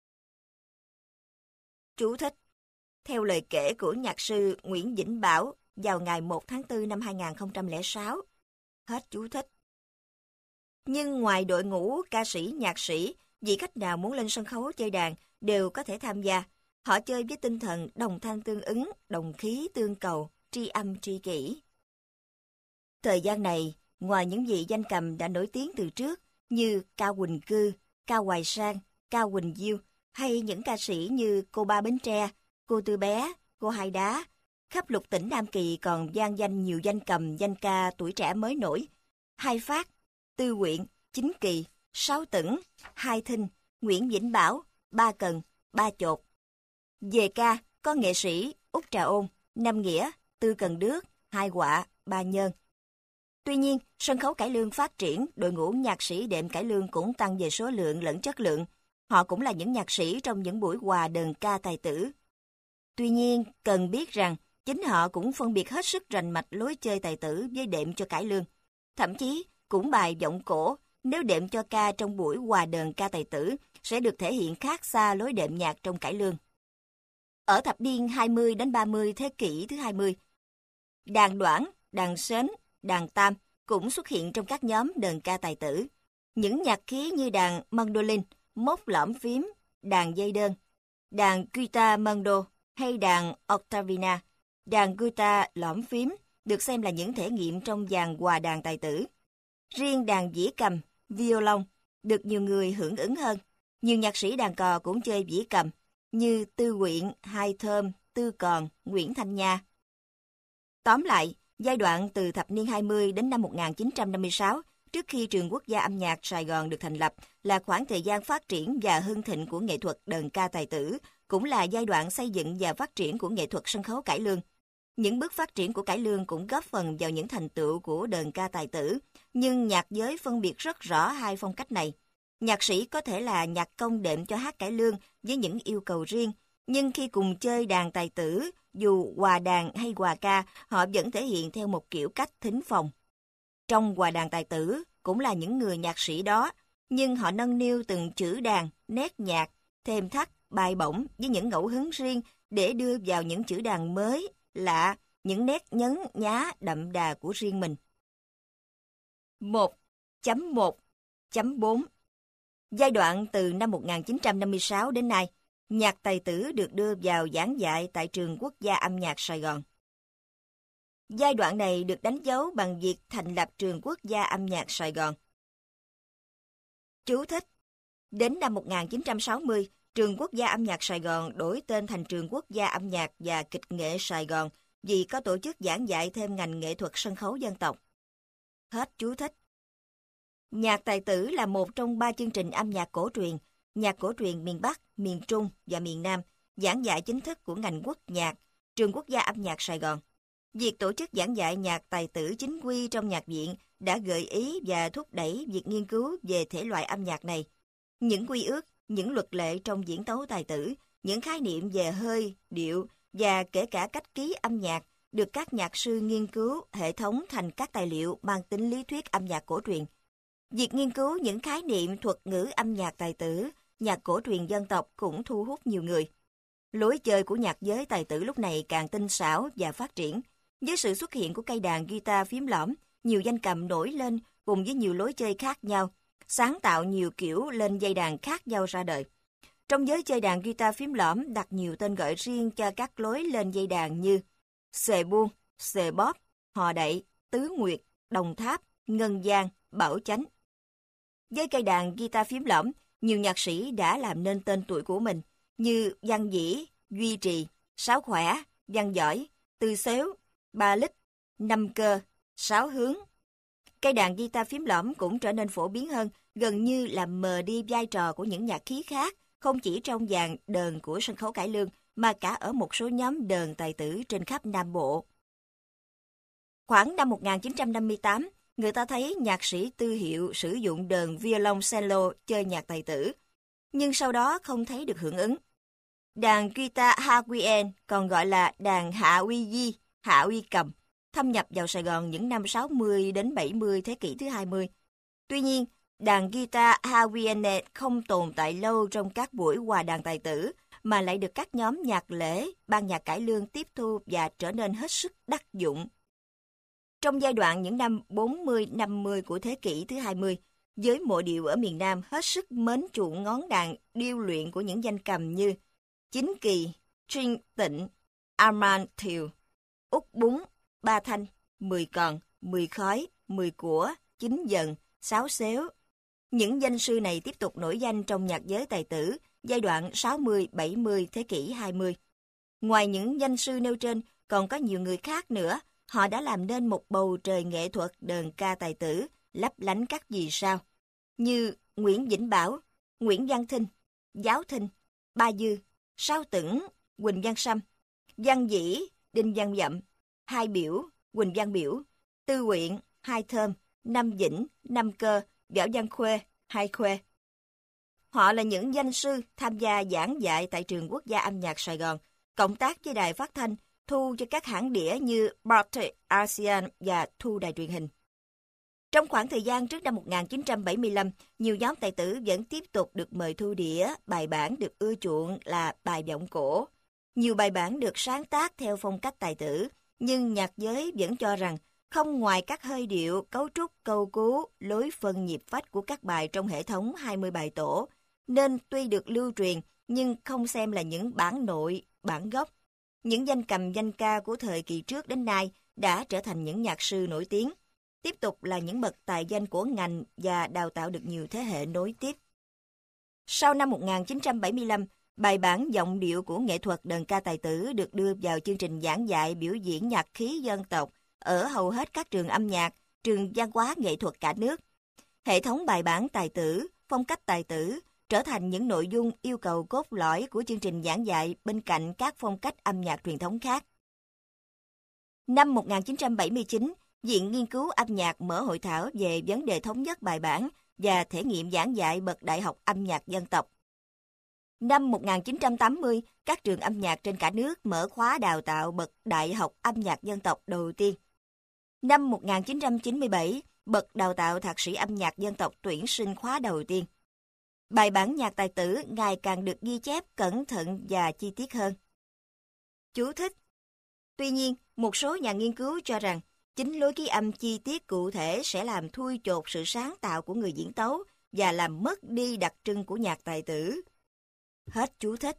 Chú thích: theo lời kể của nhạc sư Nguyễn Vĩnh Bảo vào ngày một tháng tư năm hai nghìn không trăm lẻ sáu. Hết chú thích. Nhưng ngoài đội ngũ ca sĩ, nhạc sĩ, vị khách nào muốn lên sân khấu chơi đàn đều có thể tham gia. Họ chơi với tinh thần đồng thanh tương ứng, đồng khí tương cầu, tri âm tri kỷ. Thời gian này, ngoài những vị danh cầm đã nổi tiếng từ trước như Cao Quỳnh Cư, Cao Hoài Sang, Cao Quỳnh Diêu hay những ca sĩ như cô Ba Bến Tre, cô Tư Bé, cô Hai Đá, khắp lục tỉnh Nam Kỳ còn vang danh nhiều danh cầm danh ca tuổi trẻ mới nổi. Hai Phát, Tư Quyện, Chính Kỳ, Sáu Tửng, Hai Thinh, Nguyễn Vĩnh Bảo, Ba Cần, Ba Chột. Về ca, có nghệ sĩ Út Trà Ôn, Nam Nghĩa, Tư Cần Đước, Hai Quạ, Ba Nhơn. Tuy nhiên, sân khấu cải lương phát triển, đội ngũ nhạc sĩ đệm cải lương cũng tăng về số lượng lẫn chất lượng. Họ cũng là những nhạc sĩ trong những buổi hòa đờn ca tài tử. Tuy nhiên, cần biết rằng, chính họ cũng phân biệt hết sức rành mạch lối chơi tài tử với đệm cho cải lương. Thậm chí, cũng bài vọng cổ, nếu đệm cho ca trong buổi hòa đờn ca tài tử, sẽ được thể hiện khác xa lối đệm nhạc trong cải lương. Ở thập niên hai mươi đến ba mươi thế kỷ thứ hai mươi, đàn đoản, đàn sến, đàn tam cũng xuất hiện trong các nhóm đờn ca tài tử. Những nhạc khí như đàn mandolin, móc lõm phím, đàn dây đơn, đàn guitar mando hay đàn octavina, đàn guitar lõm phím được xem là những thể nghiệm trong dàn hòa đàn tài tử. Riêng đàn dĩa cầm, violon được nhiều người hưởng ứng hơn. Nhiều nhạc sĩ đàn cò cũng chơi dĩa cầm như Tư Quyện, Hai Thơm, Tư Còn, Nguyễn Thanh Nha. Tóm lại, Giai đoạn từ thập niên hai mươi đến năm một nghìn chín trăm năm mươi sáu, trước khi Trường Quốc gia Âm nhạc Sài Gòn được thành lập, là khoảng thời gian phát triển và hưng thịnh của nghệ thuật đờn ca tài tử, cũng là giai đoạn xây dựng và phát triển của nghệ thuật sân khấu cải lương. Những bước phát triển của cải lương cũng góp phần vào những thành tựu của đờn ca tài tử, nhưng nhạc giới phân biệt rất rõ hai phong cách này. Nhạc sĩ có thể là nhạc công đệm cho hát cải lương với những yêu cầu riêng, nhưng khi cùng chơi đàn tài tử, dù hòa đàn hay hòa ca, họ vẫn thể hiện theo một kiểu cách thính phòng. Trong hòa đàn tài tử cũng là những người nhạc sĩ đó, nhưng họ nâng niu từng chữ đàn, nét nhạc, thêm thắt, bài bổng với những ngẫu hứng riêng để đưa vào những chữ đàn mới, lạ, những nét nhấn nhá đậm đà của riêng mình. một chấm một chấm bốn Giai đoạn từ năm một nghìn chín trăm năm mươi sáu đến nay, nhạc tài tử được đưa vào giảng dạy tại Trường Quốc gia Âm nhạc Sài Gòn. Giai đoạn này được đánh dấu bằng việc thành lập Trường Quốc gia Âm nhạc Sài Gòn. Chú thích: Đến năm một nghìn chín trăm sáu mươi, Trường Quốc gia Âm nhạc Sài Gòn đổi tên thành Trường Quốc gia Âm nhạc và Kịch nghệ Sài Gòn vì có tổ chức giảng dạy thêm ngành nghệ thuật sân khấu dân tộc. Hết chú thích. Nhạc tài tử là một trong ba chương trình âm nhạc cổ truyền, nhạc cổ truyền miền Bắc, miền Trung và miền Nam, giảng dạy chính thức của ngành quốc nhạc, Trường Quốc gia Âm nhạc Sài Gòn. Việc tổ chức giảng dạy nhạc tài tử chính quy trong nhạc viện đã gợi ý và thúc đẩy việc nghiên cứu về thể loại âm nhạc này. Những quy ước, những luật lệ trong diễn tấu tài tử, những khái niệm về hơi, điệu và kể cả cách ký âm nhạc được các nhạc sư nghiên cứu hệ thống thành các tài liệu mang tính lý thuyết âm nhạc cổ truyền. Việc nghiên cứu những khái niệm thuật ngữ âm nhạc tài tử, nhạc cổ truyền dân tộc cũng thu hút nhiều người. Lối chơi của nhạc giới tài tử lúc này càng tinh xảo và phát triển. Với sự xuất hiện của cây đàn guitar phím lõm, nhiều danh cầm nổi lên cùng với nhiều lối chơi khác nhau, sáng tạo nhiều kiểu lên dây đàn khác nhau ra đời. Trong giới chơi đàn guitar phím lõm đặt nhiều tên gọi riêng cho các lối lên dây đàn như xề buông, xề bóp, hò đậy, tứ nguyệt, đồng tháp, ngân giang, bảo chánh. Với cây đàn guitar phím lõm, nhiều nhạc sĩ đã làm nên tên tuổi của mình như Văn Dĩ, Duy Trì, Sáu Khỏe, Văn Giỏi, Tư Xéo, Ba Lích, Năm Cơ, Sáu Hướng. Cây đàn guitar phím lõm cũng trở nên phổ biến hơn, gần như làm mờ đi vai trò của những nhạc khí khác, không chỉ trong dàn đờn của sân khấu cải lương, mà cả ở một số nhóm đờn tài tử trên khắp Nam Bộ. Khoảng năm một nghìn chín trăm năm mươi tám, người ta thấy nhạc sĩ Tư Hiệu sử dụng đờn violoncello chơi nhạc tài tử, nhưng sau đó không thấy được hưởng ứng. Đàn guitar Hawaiian, còn gọi là đàn Hạ Uy Di, Hạ Uy Cầm, thâm nhập vào Sài Gòn những năm sáu mươi đến bảy mươi thế kỷ thứ hai mươi. Tuy nhiên, đàn guitar Hawaiian không tồn tại lâu trong các buổi hòa đàn tài tử, mà lại được các nhóm nhạc lễ, ban nhạc cải lương tiếp thu và trở nên hết sức đắc dụng. Trong giai đoạn những năm bốn mươi năm mươi của thế kỷ thứ hai mươi, giới mộ điệu ở miền Nam hết sức mến chuộng ngón đàn điêu luyện của những danh cầm như Chính Kỳ, Trinh Tịnh, Armand Thiều, Úc Búng, Ba Thanh, Mười Còn, Mười Khói, Mười Của, Chín Dần, Sáu Xéo. Những danh sư này tiếp tục nổi danh trong nhạc giới tài tử giai đoạn sáu mươi bảy mươi thế kỷ hai mươi. Ngoài những danh sư nêu trên, còn có nhiều người khác nữa. Họ đã làm nên một bầu trời nghệ thuật đờn ca tài tử lấp lánh các vì sao, như Nguyễn Vĩnh Bảo, Nguyễn Văn Thinh, Giáo Thinh, Ba Dư, Sao Tửng, Quỳnh Văn Sâm, Văn Dĩ, Đinh Văn Dậm, Hai Biểu, Quỳnh Văn Biểu, Tư Quyện, Hai Thơm, Năm Vĩnh, Năm Cơ, Võ Văn Khuê, Hai Khuê. Họ là những danh sư tham gia giảng dạy tại Trường Quốc gia Âm nhạc Sài Gòn, cộng tác với đài phát thanh, thu cho các hãng đĩa như Baltic ASEAN và thu đài truyền hình. Trong khoảng thời gian trước năm một nghìn chín trăm bảy mươi lăm, nhiều nhóm tài tử vẫn tiếp tục được mời thu đĩa, bài bản được ưa chuộng là bài vọng cổ. Nhiều bài bản được sáng tác theo phong cách tài tử, nhưng nhạc giới vẫn cho rằng không ngoài các hơi điệu, cấu trúc, câu cú, lối phân nhịp phách của các bài trong hệ thống hai mươi bài tổ, nên tuy được lưu truyền nhưng không xem là những bản nội, bản gốc. Những danh cầm danh ca của thời kỳ trước đến nay đã trở thành những nhạc sư nổi tiếng, tiếp tục là những bậc tài danh của ngành và đào tạo được nhiều thế hệ nối tiếp. Sau năm một nghìn chín trăm bảy mươi lăm, bài bản giọng điệu của nghệ thuật đờn ca tài tử được đưa vào chương trình giảng dạy biểu diễn nhạc khí dân tộc ở hầu hết các trường âm nhạc, trường văn hóa nghệ thuật cả nước. Hệ thống bài bản tài tử, phong cách tài tử trở thành những nội dung yêu cầu cốt lõi của chương trình giảng dạy bên cạnh các phong cách âm nhạc truyền thống khác. Năm một nghìn chín trăm bảy mươi chín, Viện Nghiên cứu Âm nhạc mở hội thảo về vấn đề thống nhất bài bản và thể nghiệm giảng dạy bậc đại học âm nhạc dân tộc. Năm một nghìn chín trăm tám mươi, các trường âm nhạc trên cả nước mở khóa đào tạo bậc đại học âm nhạc dân tộc đầu tiên. Năm một nghìn chín trăm chín mươi bảy, bậc đào tạo thạc sĩ âm nhạc dân tộc tuyển sinh khóa đầu tiên. Bài bản nhạc tài tử ngày càng được ghi chép cẩn thận và chi tiết hơn. Chú thích. Tuy nhiên, một số nhà nghiên cứu cho rằng chính lối ký âm chi tiết cụ thể sẽ làm thui chột sự sáng tạo của người diễn tấu và làm mất đi đặc trưng của nhạc tài tử. Hết chú thích.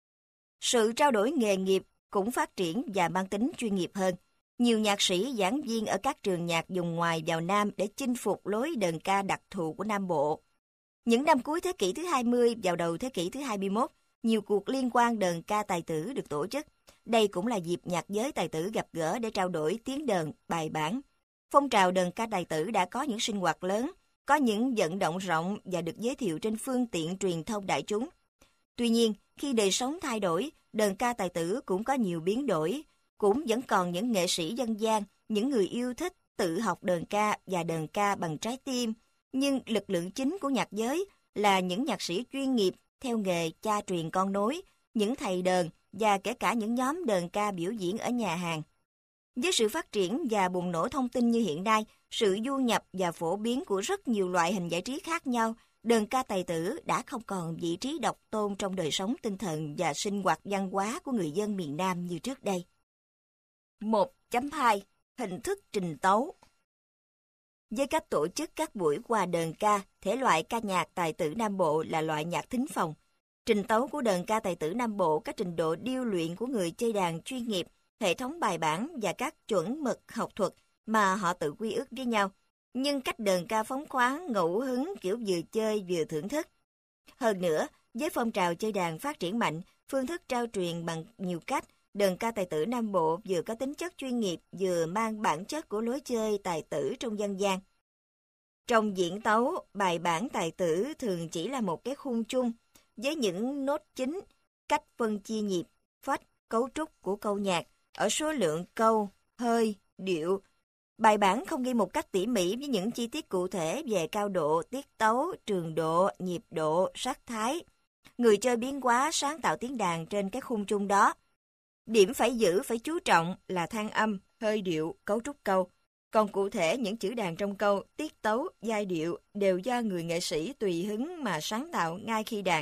Sự trao đổi nghề nghiệp cũng phát triển và mang tính chuyên nghiệp hơn. Nhiều nhạc sĩ, giảng viên ở các trường nhạc dùng ngoài vào Nam để chinh phục lối đờn ca đặc thù của Nam Bộ. Những năm cuối thế kỷ thứ hai mươi, vào đầu thế kỷ thứ hai mươi mốt, nhiều cuộc liên quan đờn ca tài tử được tổ chức. Đây cũng là dịp nhạc giới tài tử gặp gỡ để trao đổi tiếng đờn, bài bản. Phong trào đờn ca tài tử đã có những sinh hoạt lớn, có những vận động rộng và được giới thiệu trên phương tiện truyền thông đại chúng. Tuy nhiên, khi đời sống thay đổi, đờn ca tài tử cũng có nhiều biến đổi. Cũng vẫn còn những nghệ sĩ dân gian, những người yêu thích tự học đờn ca và đờn ca bằng trái tim. Nhưng lực lượng chính của nhạc giới là những nhạc sĩ chuyên nghiệp theo nghề cha truyền con nối, những thầy đờn và kể cả những nhóm đờn ca biểu diễn ở nhà hàng. Với sự phát triển và bùng nổ thông tin như hiện nay, sự du nhập và phổ biến của rất nhiều loại hình giải trí khác nhau, đờn ca tài tử đã không còn vị trí độc tôn trong đời sống tinh thần và sinh hoạt văn hóa của người dân miền Nam như trước đây. một chấm hai. Hình thức trình tấu. Với cách tổ chức các buổi hòa đờn ca, thể loại ca nhạc tài tử Nam Bộ là loại nhạc thính phòng. Trình tấu của đờn ca tài tử Nam Bộ có trình độ điêu luyện của người chơi đàn chuyên nghiệp, hệ thống bài bản và các chuẩn mực học thuật mà họ tự quy ước với nhau. Nhưng cách đờn ca phóng khoáng, ngẫu hứng kiểu vừa chơi vừa thưởng thức. Hơn nữa, với phong trào chơi đàn phát triển mạnh, phương thức trao truyền bằng nhiều cách, đờn ca tài tử Nam Bộ vừa có tính chất chuyên nghiệp, vừa mang bản chất của lối chơi tài tử trong dân gian. Trong diễn tấu, bài bản tài tử thường chỉ là một cái khung chung, với những nốt chính, cách phân chia nhịp, phách, cấu trúc của câu nhạc, ở số lượng câu, hơi, điệu. Bài bản không ghi một cách tỉ mỉ với những chi tiết cụ thể về cao độ, tiết tấu, trường độ, nhịp độ, sắc thái. Người chơi biến hóa sáng tạo tiếng đàn trên cái khung chung đó. Điểm phải giữ, phải chú trọng là thang âm, hơi điệu, cấu trúc câu. Còn cụ thể những chữ đàn trong câu, tiết tấu, giai điệu đều do người nghệ sĩ tùy hứng mà sáng tạo ngay khi đàn.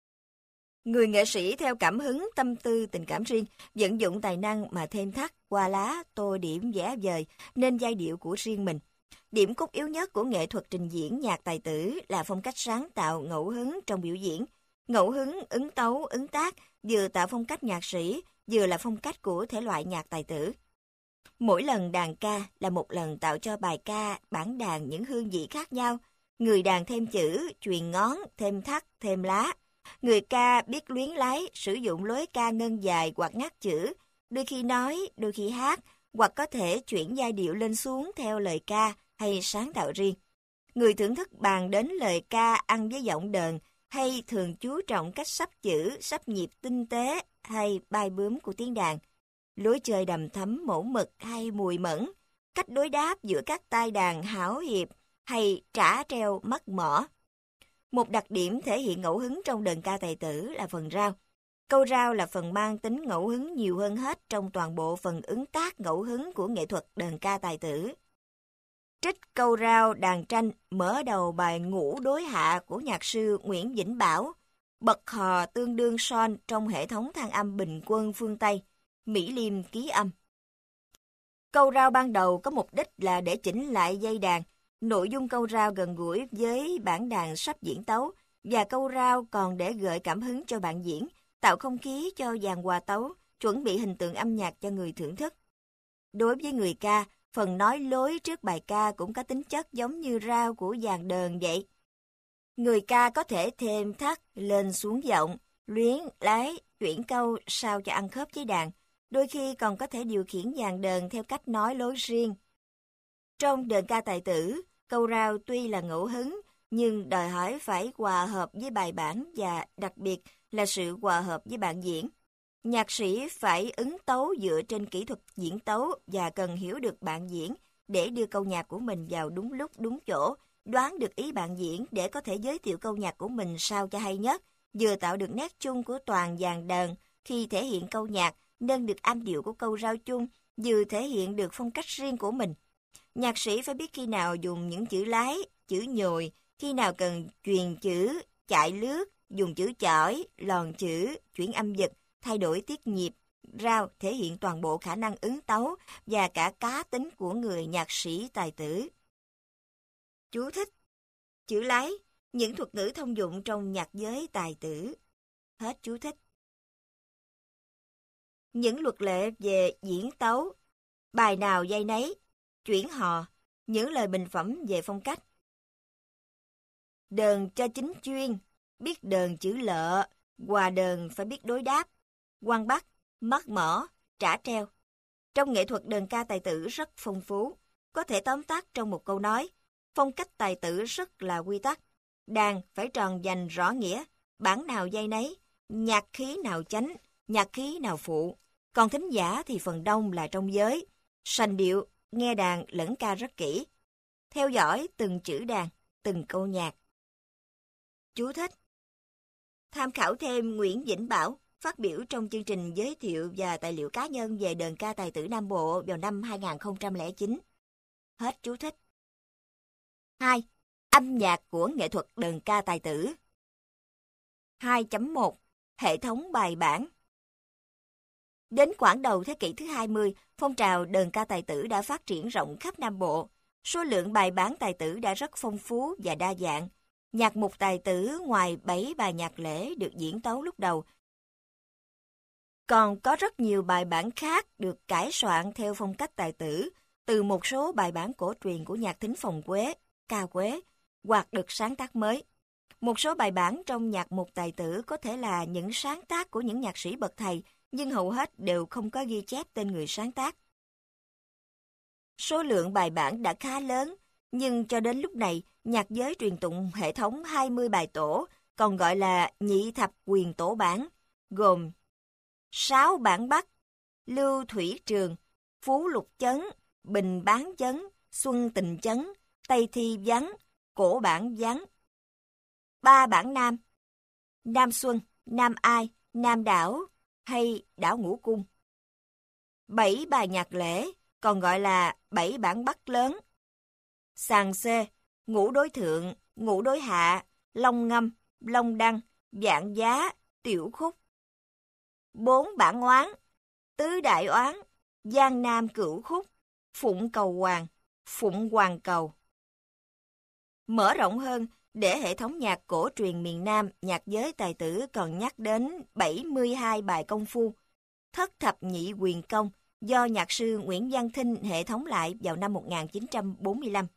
Người nghệ sĩ theo cảm hứng, tâm tư, tình cảm riêng, vận dụng tài năng mà thêm thắt, qua lá, tô điểm, vẽ vời nên giai điệu của riêng mình. Điểm cốt yếu nhất của nghệ thuật trình diễn nhạc tài tử là phong cách sáng tạo ngẫu hứng trong biểu diễn. Ngẫu hứng, ứng tấu, ứng tác vừa tạo phong cách nhạc sĩ, vừa là phong cách của thể loại nhạc tài tử. Mỗi lần đàn ca là một lần tạo cho bài ca, bản đàn những hương vị khác nhau. Người đàn thêm chữ, chuyền ngón, thêm thắt, thêm lá. Người ca biết luyến láy, sử dụng lối ca ngân dài hoặc ngắt chữ, đôi khi nói, đôi khi hát, hoặc có thể chuyển giai điệu lên xuống theo lời ca hay sáng tạo riêng. Người thưởng thức bàn đến lời ca ăn với giọng đờn, hay thường chú trọng cách sắp chữ, sắp nhịp tinh tế hay bay bướm của tiếng đàn. Lối chơi đầm thấm mẫu mực hay mùi mẫn, cách đối đáp giữa các tai đàn hảo hiệp hay trả treo mắc mỏ. Một đặc điểm thể hiện ngẫu hứng trong đờn ca tài tử là phần rao. Câu rao là phần mang tính ngẫu hứng nhiều hơn hết trong toàn bộ phần ứng tác ngẫu hứng của nghệ thuật đờn ca tài tử. Trích câu rao đàn tranh mở đầu bài Ngũ Đối Hạ của nhạc sư Nguyễn Vĩnh Bảo, bậc hò tương đương son trong hệ thống than âm bình quân phương Tây, Mỹ Liêm ký âm. Câu rao ban đầu có mục đích là để chỉnh lại dây đàn. Nội dung câu rao gần gũi với bản đàn sắp diễn tấu, và câu rao còn để gợi cảm hứng cho bạn diễn, tạo không khí cho dàn hòa tấu, chuẩn bị hình tượng âm nhạc cho người thưởng thức. Đối với người ca, phần nói lối trước bài ca cũng có tính chất giống như rao của dàn đờn vậy. Người ca có thể thêm thắt, lên xuống giọng, luyến, lái, chuyển câu sao cho ăn khớp với đàn. đôi khi còn có thể điều khiển dàn đờn theo cách nói lối riêng. Trong đờn ca tài tử, câu rao tuy là ngẫu hứng, nhưng đòi hỏi phải hòa hợp với bài bản và đặc biệt là sự hòa hợp với bạn diễn. Nhạc sĩ phải ứng tấu dựa trên kỹ thuật diễn tấu và cần hiểu được bạn diễn để đưa câu nhạc của mình vào đúng lúc đúng chỗ, đoán được ý bạn diễn để có thể giới thiệu câu nhạc của mình sao cho hay nhất, vừa tạo được nét chung của toàn dàn đờn khi thể hiện câu nhạc, nâng được âm điệu của câu rao chung, vừa thể hiện được phong cách riêng của mình. Nhạc sĩ phải biết khi nào dùng những chữ lái, chữ nhồi, khi nào cần chuyền chữ, chạy lướt, dùng chữ chỏi, lòn chữ, chuyển âm vực, thay đổi tiết nhịp, rao thể hiện toàn bộ khả năng ứng tấu và cả cá tính của người nhạc sĩ tài tử. Chú thích: chữ lái, những thuật ngữ thông dụng trong nhạc giới tài tử. Hết chú thích. Những luật lệ về diễn tấu, bài nào dây nấy, chuyển hò, những lời bình phẩm về phong cách. Đờn cho chính chuyên, biết đờn chữ lợ, hòa đờn phải biết đối đáp, quăng bắt, mắc mỏ, trả treo. Trong nghệ thuật đờn ca tài tử rất phong phú, có thể tóm tắt trong một câu nói, phong cách tài tử rất là quy tắc. Đàn phải tròn vành rõ nghĩa, bản nào dây nấy, nhạc khí nào chánh, nhạc khí nào phụ. Còn thính giả thì phần đông là trong giới, sành điệu, nghe đàn lẫn ca rất kỹ. Theo dõi từng chữ đàn, từng câu nhạc. Chú thích: tham khảo thêm Nguyễn Vĩnh Bảo, phát biểu trong chương trình giới thiệu và tài liệu cá nhân về đờn ca tài tử Nam Bộ vào năm hai nghìn không trăm lẻ chín. Hết chú thích. hai. Âm nhạc của nghệ thuật đờn ca tài tử. hai chấm một. Hệ thống bài bản. Đến khoảng đầu thế kỷ thứ hai mươi, phong trào đờn ca tài tử đã phát triển rộng khắp Nam Bộ. Số lượng bài bản tài tử đã rất phong phú và đa dạng. Nhạc mục tài tử ngoài bảy bài nhạc lễ được diễn tấu lúc đầu, còn có rất nhiều bài bản khác được cải soạn theo phong cách tài tử, từ một số bài bản cổ truyền của nhạc thính phòng Quế, ca Quế, hoặc được sáng tác mới. Một số bài bản trong nhạc mục tài tử có thể là những sáng tác của những nhạc sĩ bậc thầy, nhưng hầu hết đều không có ghi chép tên người sáng tác. Số lượng bài bản đã khá lớn, nhưng cho đến lúc này, nhạc giới truyền tụng hệ thống hai mươi bài tổ, còn gọi là nhị thập quyền tổ bản, gồm sáu bản Bắc, Lưu Thủy Trường, Phú Lục Chấn, Bình Bán Chấn, Xuân Tình Chấn, Tây Thi Vắng, Cổ Bản Vắng. Ba bản Nam, Nam Xuân, Nam Ai, Nam Đảo hay Đảo Ngũ Cung. Bảy bài nhạc lễ, còn gọi là bảy bản Bắc lớn. Sàng xê, Ngũ Đối Thượng, Ngũ Đối Hạ, Long Ngâm, Long Đăng, Vạn Giá, Tiểu Khúc. Bốn bản Oán, Tứ Đại Oán, Giang Nam Cửu Khúc, Phụng Cầu Hoàng, Phụng Hoàng Cầu. Mở rộng hơn, để hệ thống nhạc cổ truyền miền Nam, nhạc giới tài tử còn nhắc đến bảy mươi hai bài công phu, thất thập nhị quyền công, do nhạc sư Nguyễn Văn Thinh hệ thống lại vào năm một nghìn chín trăm bốn mươi lăm.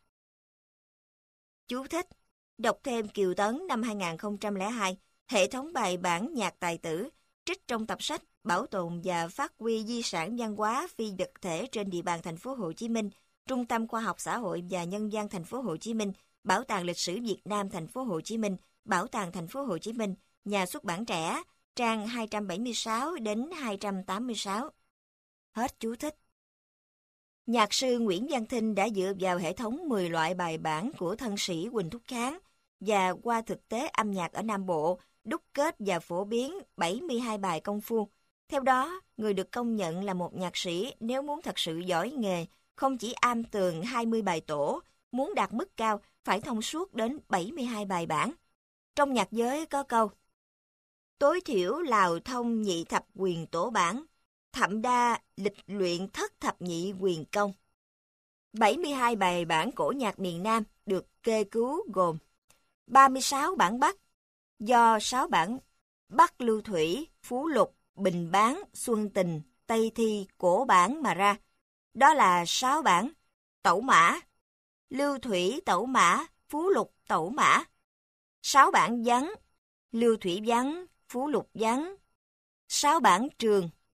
Chú thích: đọc thêm Kiều Tấn năm hai nghìn không trăm lẻ hai, hệ thống bài bản nhạc tài tử, trích trong tập sách Bảo tồn và phát huy di sản văn hóa phi vật thể trên địa bàn thành phố Hồ Chí Minh, Trung tâm Khoa học Xã hội và Nhân văn thành phố Hồ Chí Minh, Bảo tàng Lịch sử Việt Nam thành phố Hồ Chí Minh, Bảo tàng thành phố Hồ Chí Minh, Nhà xuất bản Trẻ, trang hai trăm bảy mươi sáu đến hai trăm tám mươi sáu. Hết chú thích. Nhạc sư Nguyễn Văn Thinh đã dựa vào hệ thống mười loại bài bản của thân sĩ Huỳnh Thúc Kháng và qua thực tế âm nhạc ở Nam Bộ, đúc kết và phổ biến bảy mươi hai bài công phu. Theo đó, người được công nhận là một nhạc sĩ nếu muốn thật sự giỏi nghề, không chỉ am tường hai mươi bài tổ, muốn đạt mức cao phải thông suốt đến bảy mươi hai bài bản. Trong nhạc giới có câu: tối thiểu lào thông nhị thập quyền tổ bản, thậm đa lịch luyện thất thập nhị quyền công. bảy mươi hai bài bản cổ nhạc miền Nam được kê cứu gồm ba mươi sáu bản Bắc, do sáu bản Bắc Lưu Thủy, Phú Lục, Bình Bán, Xuân Tình, Tây Thi, Cổ Bản mà ra. Đó là sáu bản Tẩu Mã, Lưu Thủy Tẩu Mã, Phú Lục Tẩu Mã. sáu bản Vắng, Lưu Thủy Vắng, Phú Lục Vắng. sáu bản Trường,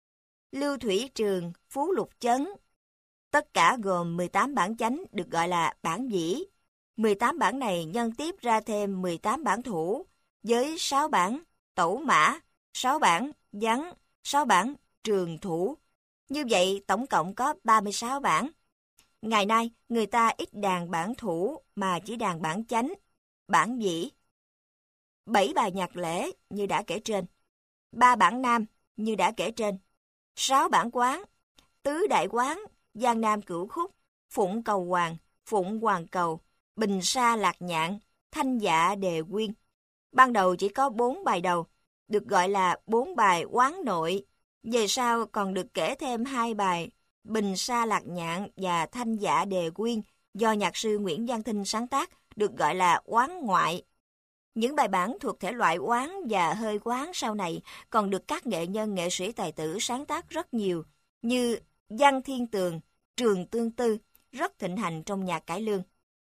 Lưu Thủy Trường, Phú Lục Chấn. Tất cả gồm mười tám bản chánh được gọi là bản dĩ. mười tám bản này nhân tiếp ra thêm mười tám bản thủ, với sáu bản tẩu mã, sáu bản vắng, sáu bản trường thủ. Như vậy tổng cộng có ba mươi sáu bản. Ngày nay, người ta ít đàn bản thủ mà chỉ đàn bản chánh, bản dĩ. Bảy bài nhạc lễ như đã kể trên, ba bản nam như đã kể trên, sáu bản quán, tứ đại quán, Giang Nam Cửu Khúc, Phụng Cầu Hoàng, Phụng Hoàng Cầu, Bình Sa Lạc Nhạn, Thanh Dạ Đề Quyên. Ban đầu chỉ có bốn bài đầu, được gọi là bốn bài quán nội. Về sau còn được kể thêm hai bài Bình Sa Lạc Nhạn và Thanh Dạ Đề Quyên do nhạc sư Nguyễn Văn Thinh sáng tác, được gọi là quán ngoại. Những bài bản thuộc thể loại quán và hơi quán sau này còn được các nghệ nhân nghệ sĩ tài tử sáng tác rất nhiều, như Văn Thiên Tường, Trường Tương Tư, rất thịnh hành trong nhạc cải lương.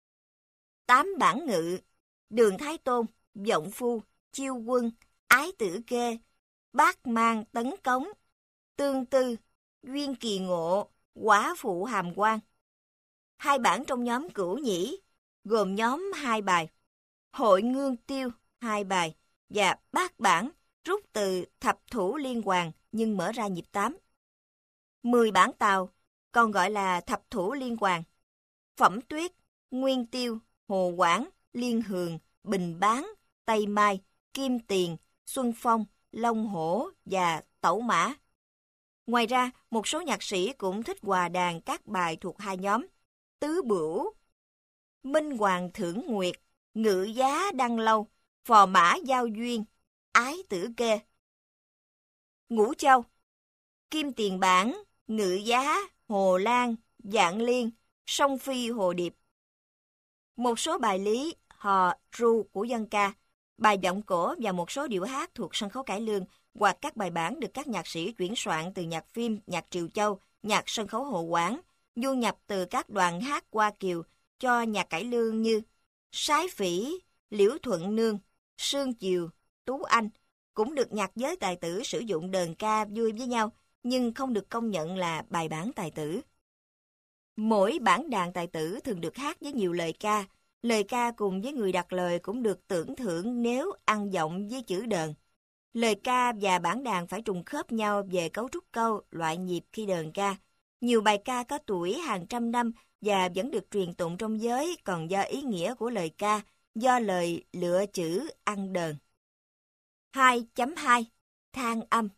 Tám bản ngự, Đường Thái Tôn, Vọng Phu, Chiêu Quân, Ái Tử Kê, Bát Mang Tấn Cống, Tương Tư, Duyên Kỳ Ngộ, Quả Phụ Hàm Quan. Hai bản trong nhóm Cửu Nhĩ, gồm nhóm hai bài, Hội Ngương Tiêu, hai bài, và bát bản rút từ Thập Thủ Liên Hoàn nhưng mở ra nhịp tám. Mười bản tàu, còn gọi là Thập Thủ Liên Hoàn, Phẩm Tuyết, Nguyên Tiêu, Hồ Quảng, Liên Hường, Bình Bán, Tây Mai, Kim Tiền, Xuân Phong, Long Hổ và Tẩu Mã. Ngoài ra, một số nhạc sĩ cũng thích hòa đàn các bài thuộc hai nhóm Tứ Bửu, Minh Hoàng Thưởng Nguyệt, Ngự Giá Đăng Lâu, Phò Mã Giao Duyên, Ái Tử Kê. Ngũ Châu, Kim Tiền Bản, Ngự Giá, Hồ Lan, Vạn Liên, Song Phi Hồ Điệp. Một số bài lý, hò, ru của dân ca, bài vọng cổ và một số điệu hát thuộc sân khấu cải lương hoặc các bài bản được các nhạc sĩ chuyển soạn từ nhạc phim, nhạc Triều Châu, nhạc sân khấu Hồ Quảng, du nhập từ các đoàn hát Hoa Kiều cho nhạc cải lương như Sái Phỉ, Liễu Thuận Nương, Sương Chiều, Tú Anh, cũng được nhạc giới tài tử sử dụng đờn ca vui với nhau, nhưng không được công nhận là bài bản tài tử. Mỗi bản đàn tài tử thường được hát với nhiều lời ca, lời ca cùng với người đặt lời cũng được tưởng thưởng nếu ăn giọng với chữ đờn. Lời ca và bản đàn phải trùng khớp nhau về cấu trúc câu, loại nhịp khi đờn ca. Nhiều bài ca có tuổi hàng trăm năm và vẫn được truyền tụng trong giới còn do ý nghĩa của lời ca, do lời lựa chữ ăn đờn. hai chấm hai Than âm.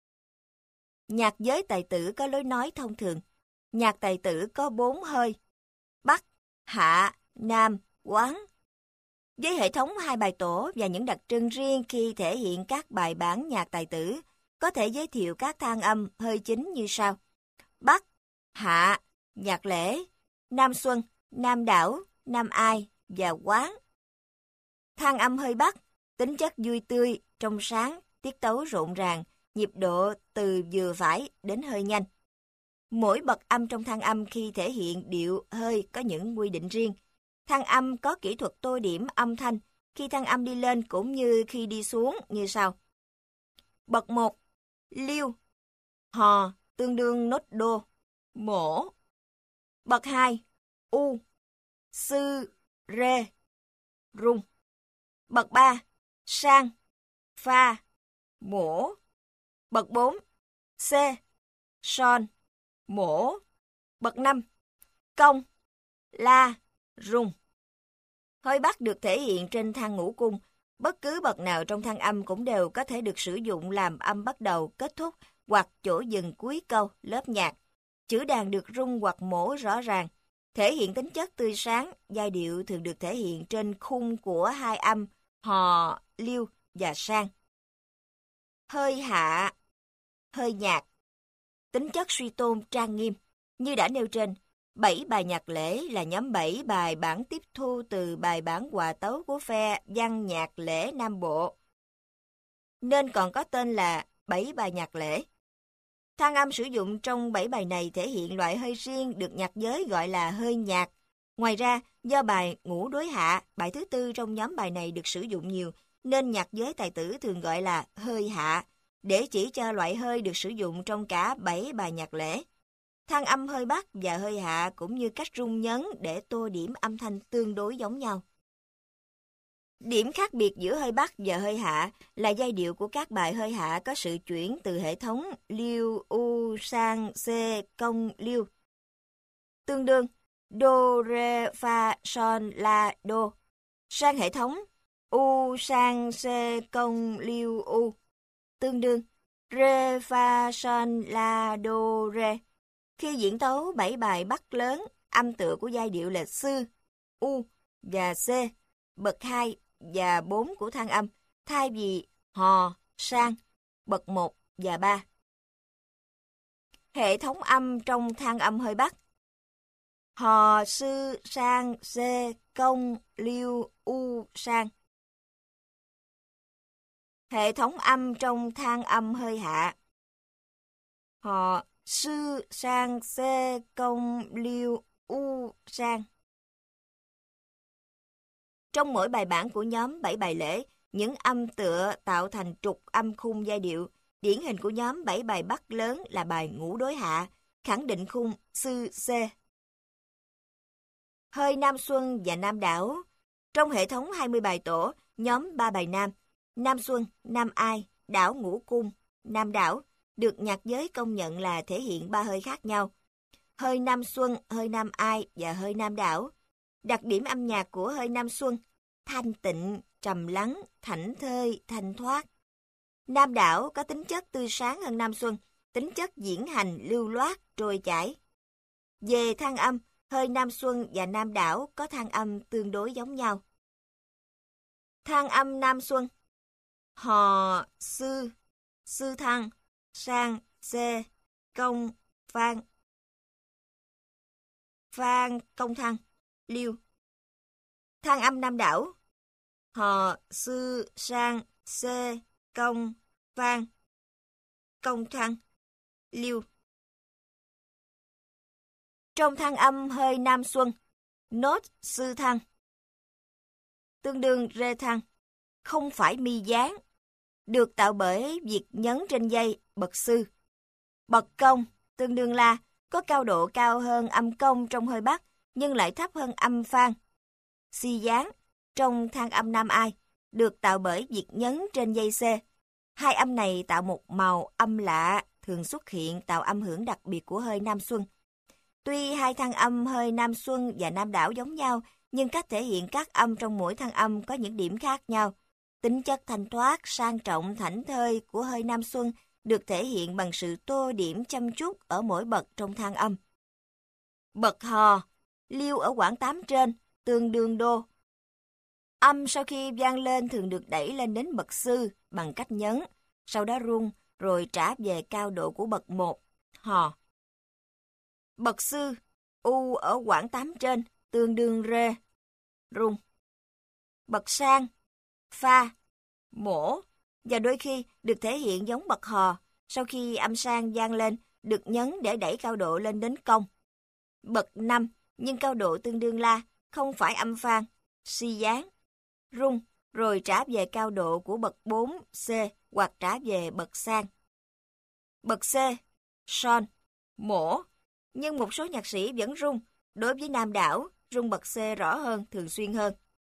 Nhạc giới tài tử có lối nói thông thường. Nhạc tài tử có bốn hơi: Bắc, Hạ, Nam, Quán. Với hệ thống hai bài tổ và những đặc trưng riêng khi thể hiện các bài bản nhạc tài tử, có thể giới thiệu các than âm hơi chính như sau: Bắc, Hạ, nhạc lễ, Nam Xuân, Nam Đảo, Nam Ai và Quán. Than âm hơi Bắc, tính chất vui tươi, trong sáng, tiết tấu rộn ràng, nhịp độ từ vừa phải đến hơi nhanh. Mỗi bậc âm trong than âm khi thể hiện điệu hơi có những quy định riêng. Than âm có kỹ thuật tô điểm âm thanh khi than âm đi lên cũng như khi đi xuống như sau. Bậc một, liêu, hò, tương đương nốt đô, mổ. Bậc hai, u, sư, rê, rung. Bậc ba, sang, pha, mổ. Bậc bốn, c, son, mổ. Bậc năm, công, la, rung. Hơi Bắc được thể hiện trên than ngũ cung. Bất cứ bậc nào trong than âm cũng đều có thể được sử dụng làm âm bắt đầu, kết thúc hoặc chỗ dừng cuối câu, lớp nhạc. Chữ đàn được rung hoặc mổ rõ ràng, thể hiện tính chất tươi sáng. Giai điệu thường được thể hiện trên khung của hai âm hò, liêu và sang. Hơi Hạ, hơi nhạc, tính chất suy tôn trang nghiêm. Như đã nêu trên, bảy bài nhạc lễ là nhóm bảy bài bản tiếp thu từ bài bản hòa tấu của phe văn nhạc lễ Nam Bộ, nên còn có tên là bảy bài nhạc lễ. Than âm sử dụng trong bảy bài này thể hiện loại hơi riêng được nhạc giới gọi là hơi nhạc. Ngoài ra, do bài Ngũ Đối Hạ, bài thứ tư trong nhóm bài này được sử dụng nhiều, nên nhạc giới tài tử thường gọi là hơi hạ. để chỉ cho loại hơi được sử dụng trong cả bảy bài nhạc lễ. Thang âm hơi bắc và hơi hạ cũng như cách rung nhấn để tô điểm âm thanh tương đối giống nhau. Điểm khác biệt giữa hơi bắc và hơi hạ là giai điệu của các bài hơi hạ có sự chuyển từ hệ thống liêu, u, sang, c, công, liêu. Tương đương do, re, fa, son, la, do sang hệ thống u, sang, c, công, liêu, u. Tương đương re, fa, son, la, do, re. Khi diễn tấu bảy bài bắc lớn, âm tựa của giai điệu là sư, u và c, bậc hai và bốn của thang âm, thay vì hò, sang, bậc một và ba. Hệ thống âm trong thang âm hơi bắc: hò, sư, sang, c, công, liêu, u, sang. Hệ thống âm trong thang âm hơi hạ: hò, sư, sang, c, công, liêu, u, sang. Trong mỗi bài bản của nhóm bảy bài lễ, những âm tựa tạo thành trục âm khung giai điệu. Điển hình của nhóm bảy bài bắc lớn là bài ngũ đối hạ, khẳng định khung sư, c. Hơi nam xuân và nam đảo. Trong hệ thống hai mươi bài tổ, nhóm ba bài nam, nam xuân, nam ai, đảo ngũ cung, nam đảo, được nhạc giới công nhận là thể hiện ba hơi khác nhau: hơi nam xuân, hơi nam ai và hơi nam đảo. Đặc điểm âm nhạc của hơi nam xuân: thanh tịnh, trầm lắng, thảnh thơi, thanh thoát. Nam đảo có tính chất tươi sáng hơn nam xuân, tính chất diễn hành lưu loát, trôi chảy. Về thang âm, hơi nam xuân và nam đảo có thang âm tương đối giống nhau. Thang âm nam xuân: hò, sư, sư thăng, sang, c, công, phan, phan, công thăng, liêu. Thang âm nam đảo: hò, sư, sang, c, công, phan, công thăng, liêu. Trong thang âm hơi nam xuân, nốt sư thăng tương đương rê thăng, không phải mi dáng, được tạo bởi việc nhấn trên dây bậc sư. Bậc công tương đương la, có cao độ cao hơn âm công trong hơi bắc, nhưng lại thấp hơn âm phan. Si dáng trong thang âm nam ai, được tạo bởi việc nhấn trên dây c. Hai âm này tạo một màu âm lạ, thường xuất hiện tạo âm hưởng đặc biệt của hơi nam xuân. Tuy hai thang âm hơi nam xuân và nam đảo giống nhau, nhưng cách thể hiện các âm trong mỗi thang âm có những điểm khác nhau. Tính chất thanh thoát, sang trọng, thảnh thơi của hơi nam xuân được thể hiện bằng sự tô điểm chăm chút ở mỗi bậc trong thang âm. Bậc hò, liêu ở quãng tám trên, tương đương đô. Âm sau khi vang lên thường được đẩy lên đến bậc sư bằng cách nhấn, sau đó rung, rồi trả về cao độ của bậc một, hò. Bậc sư, u ở quãng tám trên, tương đương rê, rung. Bậc sang, pha, mổ, và đôi khi được thể hiện giống bậc hò, sau khi âm sang vang lên, được nhấn để đẩy cao độ lên đến công. Bậc năm, nhưng cao độ tương đương la, không phải âm phan, si dáng, rung, rồi trả về cao độ của bậc bốn, c, hoặc trả về bậc sang. Bậc c, son, mổ, nhưng một số nhạc sĩ vẫn rung. Đối với nam đảo, rung bậc c rõ hơn, thường xuyên hơn.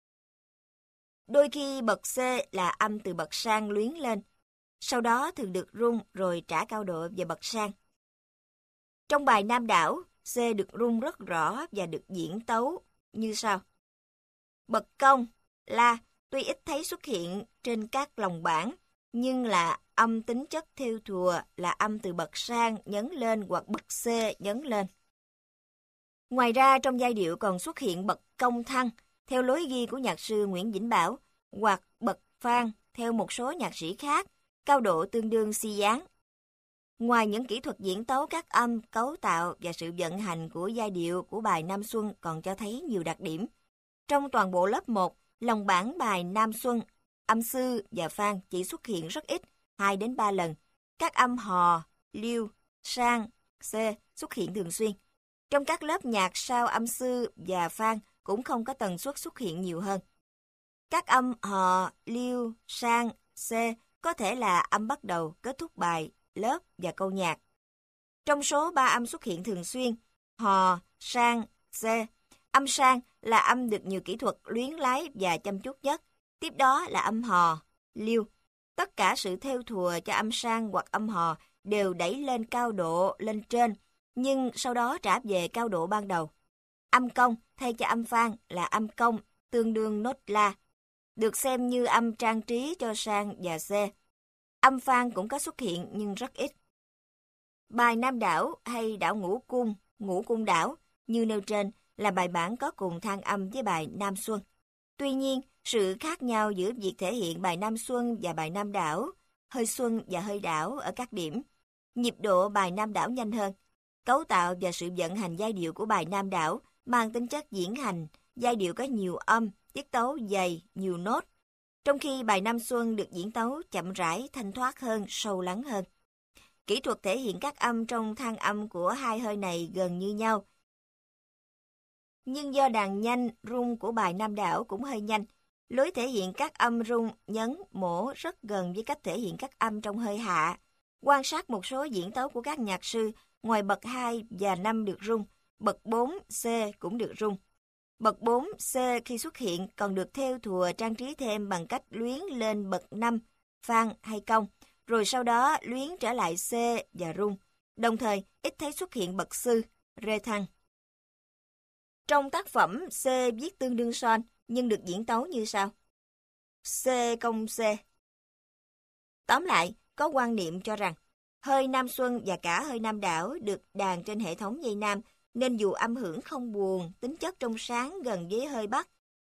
Đôi khi bậc c là âm từ bậc sang luyến lên, sau đó thường được rung rồi trả cao độ về bậc sang. Trong bài nam đảo, c được rung rất rõ và được diễn tấu như sau. Bậc công, la, tuy ít thấy xuất hiện trên các lồng bản, nhưng là âm tính chất thêu thùa, là âm từ bậc sang nhấn lên hoặc bậc c nhấn lên. Ngoài ra trong giai điệu còn xuất hiện bậc công thăng, theo lối ghi của nhạc sư Nguyễn Vĩnh Bảo, hoặc bậc phan theo một số nhạc sĩ khác, cao độ tương đương si dáng. Ngoài những kỹ thuật diễn tấu các âm, cấu tạo và sự vận hành của giai điệu của bài Nam Xuân còn cho thấy nhiều đặc điểm. Trong toàn bộ lớp một, lòng bản bài Nam Xuân, âm sư và phan chỉ xuất hiện rất ít, hai đến ba lần. Các âm hò, liêu, sang, c xuất hiện thường xuyên. Trong các lớp nhạc sau âm sư và phan cũng không có tần suất xuất hiện nhiều hơn. Các âm hò, liêu, sang, c có thể là âm bắt đầu, kết thúc bài, lớp và câu nhạc. Trong số ba âm xuất hiện thường xuyên, hò, sang, xê, âm sang là âm được nhiều kỹ thuật luyến lái và chăm chút nhất. Tiếp đó là âm hò, liêu. Tất cả sự thêu thùa cho âm sang hoặc âm hò đều đẩy lên cao độ lên trên, nhưng sau đó trả về cao độ ban đầu. Âm công thay cho âm vang là âm công, tương đương nốt la, được xem như âm trang trí cho sang và xê. Âm vang cũng có xuất hiện nhưng rất ít. Bài Nam đảo hay đảo ngũ cung, ngũ cung đảo như nêu trên là bài bản có cùng thang âm với bài Nam Xuân. Tuy nhiên, sự khác nhau giữa việc thể hiện bài Nam Xuân và bài Nam đảo, hơi xuân và hơi đảo ở các điểm. Nhịp độ bài Nam đảo nhanh hơn. Cấu tạo và sự vận hành giai điệu của bài Nam đảo mang tính chất diễn hành, giai điệu có nhiều âm, tiết tấu dày, nhiều nốt. Trong khi bài Nam Xuân được diễn tấu chậm rãi, thanh thoát hơn, sâu lắng hơn. Kỹ thuật thể hiện các âm trong thang âm của hai hơi này gần như nhau. Nhưng do đàn nhanh, rung của bài Nam đảo cũng hơi nhanh, lối thể hiện các âm rung, nhấn, mổ rất gần với cách thể hiện các âm trong hơi hạ. Quan sát một số diễn tấu của các nhạc sư, ngoài bậc hai và năm được rung, bậc bốn C cũng được rung. Bậc bốn C khi xuất hiện còn được thêu thùa trang trí thêm bằng cách luyến lên bậc năm, vang hay cong, rồi sau đó luyến trở lại C và rung. Đồng thời, ít thấy xuất hiện bậc sư, rê thăng. Trong tác phẩm, C viết tương đương son, nhưng được diễn tấu như sau. C công C. Tóm lại, có quan niệm cho rằng, hơi Nam Xuân và cả hơi Nam đảo được đàn trên hệ thống dây nam, nên dù âm hưởng không buồn, tính chất trong sáng gần với hơi Bắc.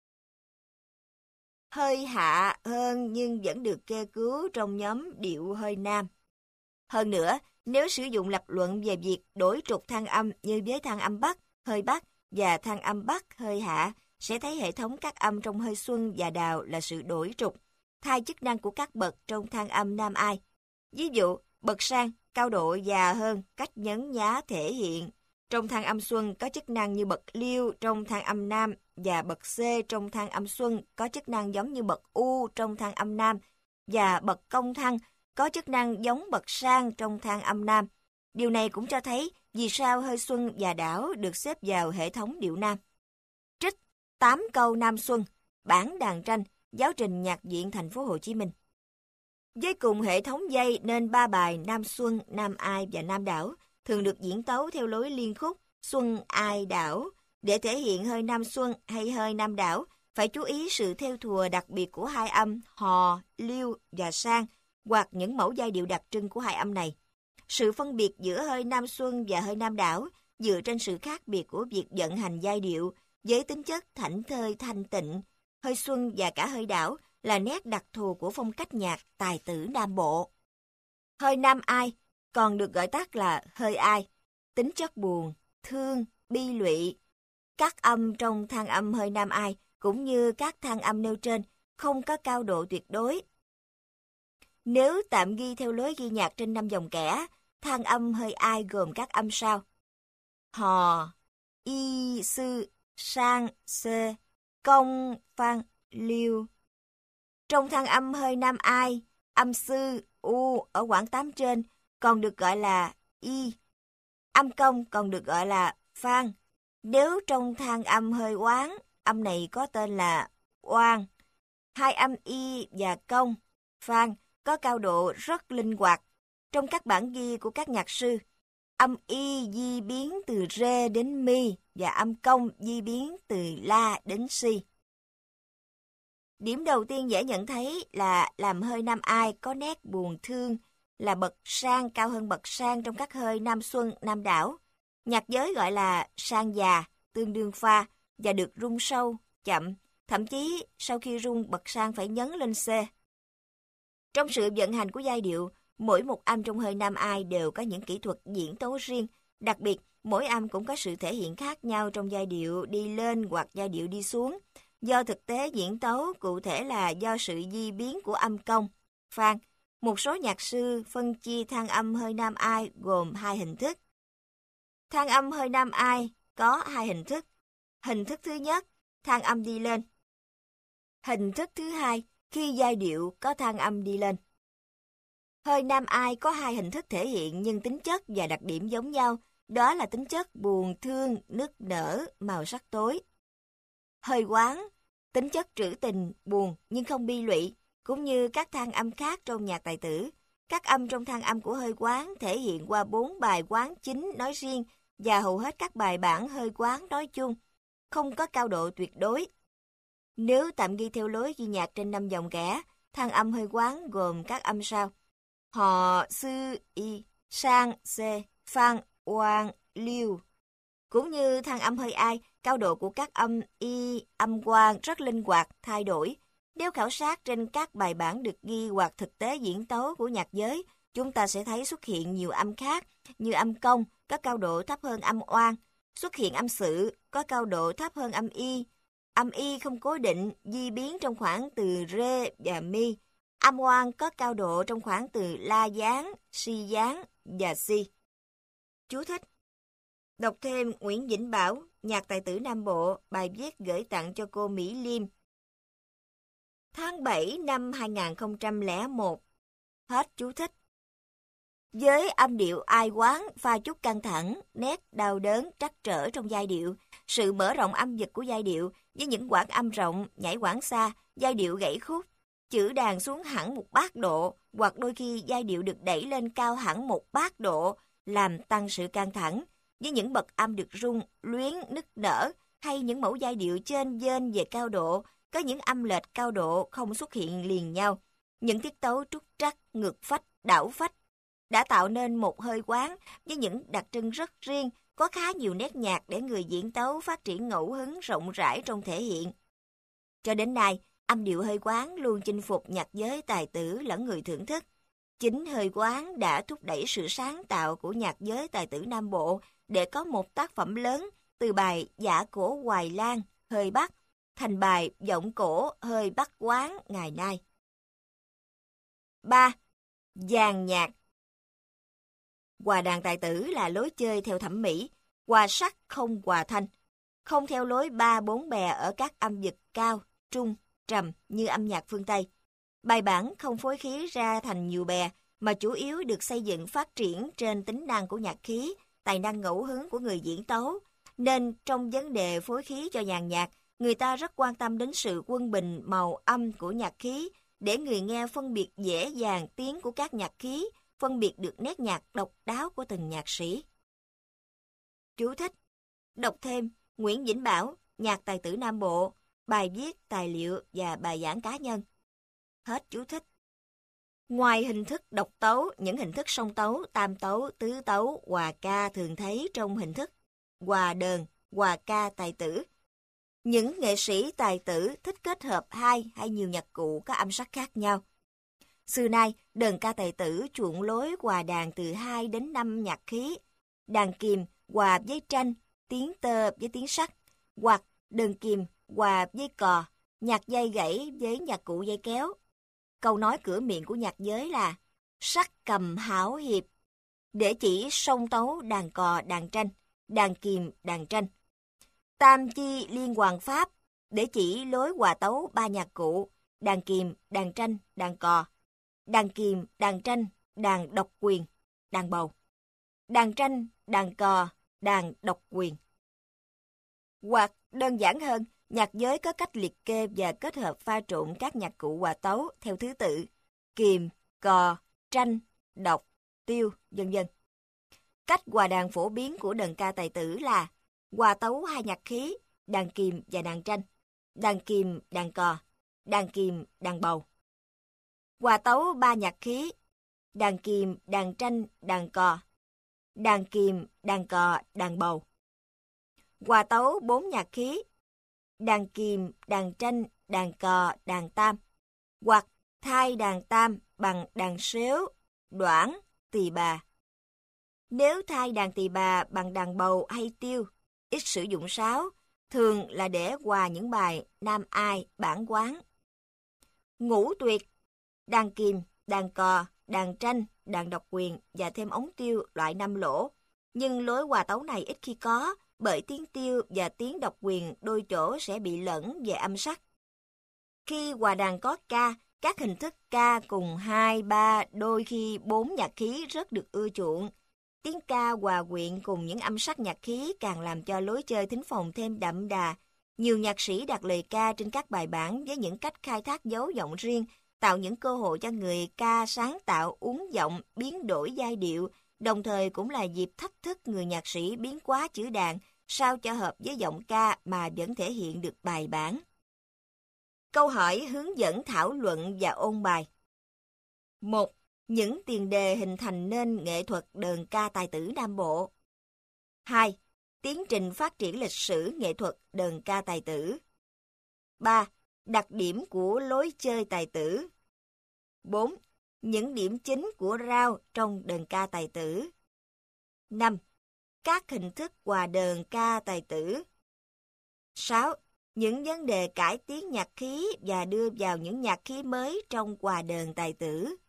Hơi hạ hơn nhưng vẫn được kê cứu trong nhóm điệu hơi Nam. Hơn nữa, nếu sử dụng lập luận về việc đổi trục thang âm như với thang âm Bắc, hơi Bắc và thang âm Bắc, hơi hạ, sẽ thấy hệ thống các âm trong hơi Xuân và đào là sự đổi trục, thay chức năng của các bậc trong thang âm Nam Ai. Ví dụ, bậc sang, cao độ già hơn, cách nhấn nhá thể hiện. Trong thang âm Xuân có chức năng như bậc liêu trong thang âm Nam và bậc C trong thang âm Xuân có chức năng giống như bậc U trong thang âm Nam và bậc công thăng có chức năng giống bậc sang trong thang âm Nam. Điều này cũng cho thấy vì sao hơi Xuân và đảo được xếp vào hệ thống điệu Nam. Trích tám câu Nam Xuân, bản đàn tranh, giáo trình nhạc viện Thành phố Hồ Chí Minh. Với cùng hệ thống dây nên ba bài Nam Xuân, Nam Ai và Nam đảo thường được diễn tấu theo lối liên khúc Xuân Ai đảo. Để thể hiện hơi Nam Xuân hay hơi Nam đảo, phải chú ý sự thêu thùa đặc biệt của hai âm hò, liêu và sang, hoặc những mẫu giai điệu đặc trưng của hai âm này. Sự phân biệt giữa hơi Nam Xuân và hơi Nam đảo dựa trên sự khác biệt của việc vận hành giai điệu với tính chất thảnh thơi thanh tịnh. Hơi Xuân và cả hơi đảo là nét đặc thù của phong cách nhạc tài tử Nam Bộ. Hơi Nam Ai còn được gọi tắt là hơi Ai, tính chất buồn, thương, bi lụy. Các âm trong thang âm hơi Nam Ai cũng như các thang âm nêu trên không có cao độ tuyệt đối. Nếu tạm ghi theo lối ghi nhạc trên năm dòng kẻ, thang âm hơi Ai gồm các âm sau: hò, y, sư, sang, c, công, phan, liêu. Trong thang âm hơi Nam Ai, âm sư, u ở quãng tám trên còn được gọi là y, âm công còn được gọi là phan. Nếu trong thang âm hơi Oán, âm này có tên là oan. Hai âm y và công, phan có cao độ rất linh hoạt. Trong các bản ghi của các nhạc sư, âm y di biến từ rê đến mi và âm công di biến từ la đến si. Điểm đầu tiên dễ nhận thấy là làm hơi Nam Ai có nét buồn thương, là bậc sang cao hơn bậc sang trong các hơi Nam Xuân, Nam đảo. Nhạc giới gọi là sang già, tương đương pha, và được rung sâu, chậm, thậm chí sau khi rung bậc sang phải nhấn lên C. Trong sự vận hành của giai điệu, mỗi một âm trong hơi Nam Ai đều có những kỹ thuật diễn tấu riêng, đặc biệt mỗi âm cũng có sự thể hiện khác nhau trong giai điệu đi lên hoặc giai điệu đi xuống. Do thực tế diễn tấu, cụ thể là do sự di biến của âm công, phan, một số nhạc sư phân chia thang âm hơi Nam Ai gồm hai hình thức. Thang âm hơi Nam Ai có hai hình thức. Hình thức thứ nhất, thang âm đi lên. Hình thức thứ hai, khi giai điệu có thang âm đi lên. Hơi nam ai có hai hình thức thể hiện nhưng tính chất và đặc điểm giống nhau, đó là tính chất buồn thương, nức nở, màu sắc tối. Hơi quán, tính chất trữ tình, buồn nhưng không bi lụy, cũng như các thang âm khác trong nhạc tài tử. Các âm trong thang âm của hơi quán thể hiện qua bốn bài quán chính nói riêng và hầu hết các bài bản hơi quán nói chung, không có cao độ tuyệt đối. Nếu tạm ghi theo lối ghi nhạc trên năm dòng kẻ, thang âm hơi quán gồm các âm sau: họ, sư, y, sang, xê, phan, oan, liêu. Cũng như thang âm hơi ai, cao độ của các âm y, âm quang rất linh hoạt, thay đổi. Nếu khảo sát trên các bài bản được ghi hoặc thực tế diễn tấu của nhạc giới, chúng ta sẽ thấy xuất hiện nhiều âm khác, như âm công có cao độ thấp hơn âm oan, xuất hiện âm sự có cao độ thấp hơn âm y. Âm y không cố định, di biến trong khoảng từ rê và mi. Âm oan có cao độ trong khoảng từ la gián, si gián và si. Chú thích: đọc thêm Nguyễn Vĩnh Bảo, nhạc tài tử Nam Bộ, bài viết gửi tặng cho cô Mỹ Liêm. Tháng bảy năm hai nghìn không trăm lẻ một. Hết chú thích. Với âm điệu ai quán pha chút căng thẳng, nét đau đớn, trắc trở trong giai điệu, sự mở rộng âm vực của giai điệu với những quãng âm rộng, nhảy quãng xa, giai điệu gãy khúc, chữ đàn xuống hẳn một bát độ, hoặc đôi khi giai điệu được đẩy lên cao hẳn một bát độ, làm tăng sự căng thẳng, với những bậc âm được rung, luyến, nức nở, hay những mẫu giai điệu trên dên về cao độ, có những âm lệch cao độ không xuất hiện liền nhau. Những tiết tấu trúc trắc, ngược phách, đảo phách đã tạo nên một hơi quán với những đặc trưng rất riêng, có khá nhiều nét nhạc để người diễn tấu phát triển ngẫu hứng rộng rãi trong thể hiện. Cho đến nay, âm điệu hơi quán luôn chinh phục nhạc giới tài tử lẫn người thưởng thức. Chính hơi quán đã thúc đẩy sự sáng tạo của nhạc giới tài tử Nam Bộ để có một tác phẩm lớn từ bài Dạ Cổ Hoài Lan, hơi Bắc, thành bài Giọng Cổ hơi Bắc quán ngày nay. ba. Dàn nhạc. Hòa đàn tài tử là lối chơi theo thẩm mỹ, hòa sắc không hòa thanh, không theo lối ba bốn bè ở các âm vực cao, trung, trầm như âm nhạc phương Tây. Bài bản không phối khí ra thành nhiều bè, mà chủ yếu được xây dựng phát triển trên tính năng của nhạc khí, tài năng ngẫu hứng của người diễn tấu. Nên trong vấn đề phối khí cho dàn nhạc, người ta rất quan tâm đến sự quân bình màu âm của nhạc khí, để người nghe phân biệt dễ dàng tiếng của các nhạc khí, phân biệt được nét nhạc độc đáo của từng nhạc sĩ. Chú thích: đọc thêm Nguyễn Vĩnh Bảo, nhạc tài tử Nam Bộ, bài viết, tài liệu và bài giảng cá nhân. Hết chú thích. Ngoài hình thức độc tấu, những hình thức song tấu, tam tấu, tứ tấu, hòa ca thường thấy trong hình thức hòa đờn, hòa ca tài tử. Những nghệ sĩ tài tử thích kết hợp hai hay nhiều nhạc cụ có âm sắc khác nhau. Xưa nay, đờn ca tài tử chuộng lối hòa đàn từ hai đến năm nhạc khí, đàn kìm hòa với tranh, tiếng tơ với tiếng sắt, hoặc đờn kìm hòa với cò, nhạc dây gãy với nhạc cụ dây kéo. Câu nói cửa miệng của nhạc giới là sắc cầm hảo hiệp, để chỉ song tấu đàn cò đàn tranh, đàn kìm đàn tranh. Tam chi liên hoàn pháp, để chỉ lối hòa tấu ba nhạc cụ, đàn kìm, đàn tranh, đàn cò, đàn kìm, đàn tranh, đàn độc quyền, đàn bầu, đàn tranh, đàn cò, đàn độc quyền. Hoặc đơn giản hơn, nhạc giới có cách liệt kê và kết hợp pha trộn các nhạc cụ hòa tấu theo thứ tự kìm, cò, tranh, độc, tiêu, vân vân. Cách hòa đàn phổ biến của đờn ca tài tử là hòa tấu hai nhạc khí, đàn kìm và đàn tranh, đàn kìm, đàn cò, đàn kìm, đàn bầu. Hòa tấu ba nhạc khí, đàn kìm, đàn tranh, đàn cò, đàn kìm, đàn cò, đàn bầu. Hòa tấu bốn nhạc khí, đàn kìm, đàn tranh, đàn cò, đàn tam, hoặc thay đàn tam bằng đàn sếu, đoản, tỳ bà. Nếu thay đàn tỳ bà bằng đàn bầu hay tiêu, ít sử dụng sáo, thường là để hòa những bài nam ai, bản quán. Ngũ tuyệt, đàn kìm, đàn cò, đàn tranh, đàn độc quyền và thêm ống tiêu loại năm lỗ. Nhưng lối hòa tấu này ít khi có, bởi tiếng tiêu và tiếng độc quyền đôi chỗ sẽ bị lẫn về âm sắc. Khi hòa đàn có ca Các hình thức ca cùng hai, ba, đôi khi bốn nhạc khí rất được ưa chuộng. Tiếng ca hòa quyện cùng những âm sắc nhạc khí càng làm cho lối chơi thính phòng thêm đậm đà. Nhiều nhạc sĩ đặt lời ca trên các bài bản với những cách khai thác dấu giọng riêng, tạo những cơ hội cho người ca sáng tạo uốn giọng, biến đổi giai điệu, đồng thời cũng là dịp thách thức người nhạc sĩ biến hóa chữ đàn sao cho hợp với giọng ca mà vẫn thể hiện được bài bản. Câu hỏi hướng dẫn thảo luận và ôn bài. một. Những tiền đề hình thành nên nghệ thuật đờn ca tài tử Nam Bộ. hai. Tiến trình phát triển lịch sử nghệ thuật đờn ca tài tử. ba. Đặc điểm của lối chơi tài tử. bốn. Những điểm chính của rao trong đờn ca tài tử. năm. Các hình thức hòa đờn ca tài tử. sáu. Những vấn đề cải tiến nhạc khí và đưa vào những nhạc khí mới trong hòa đờn tài tử.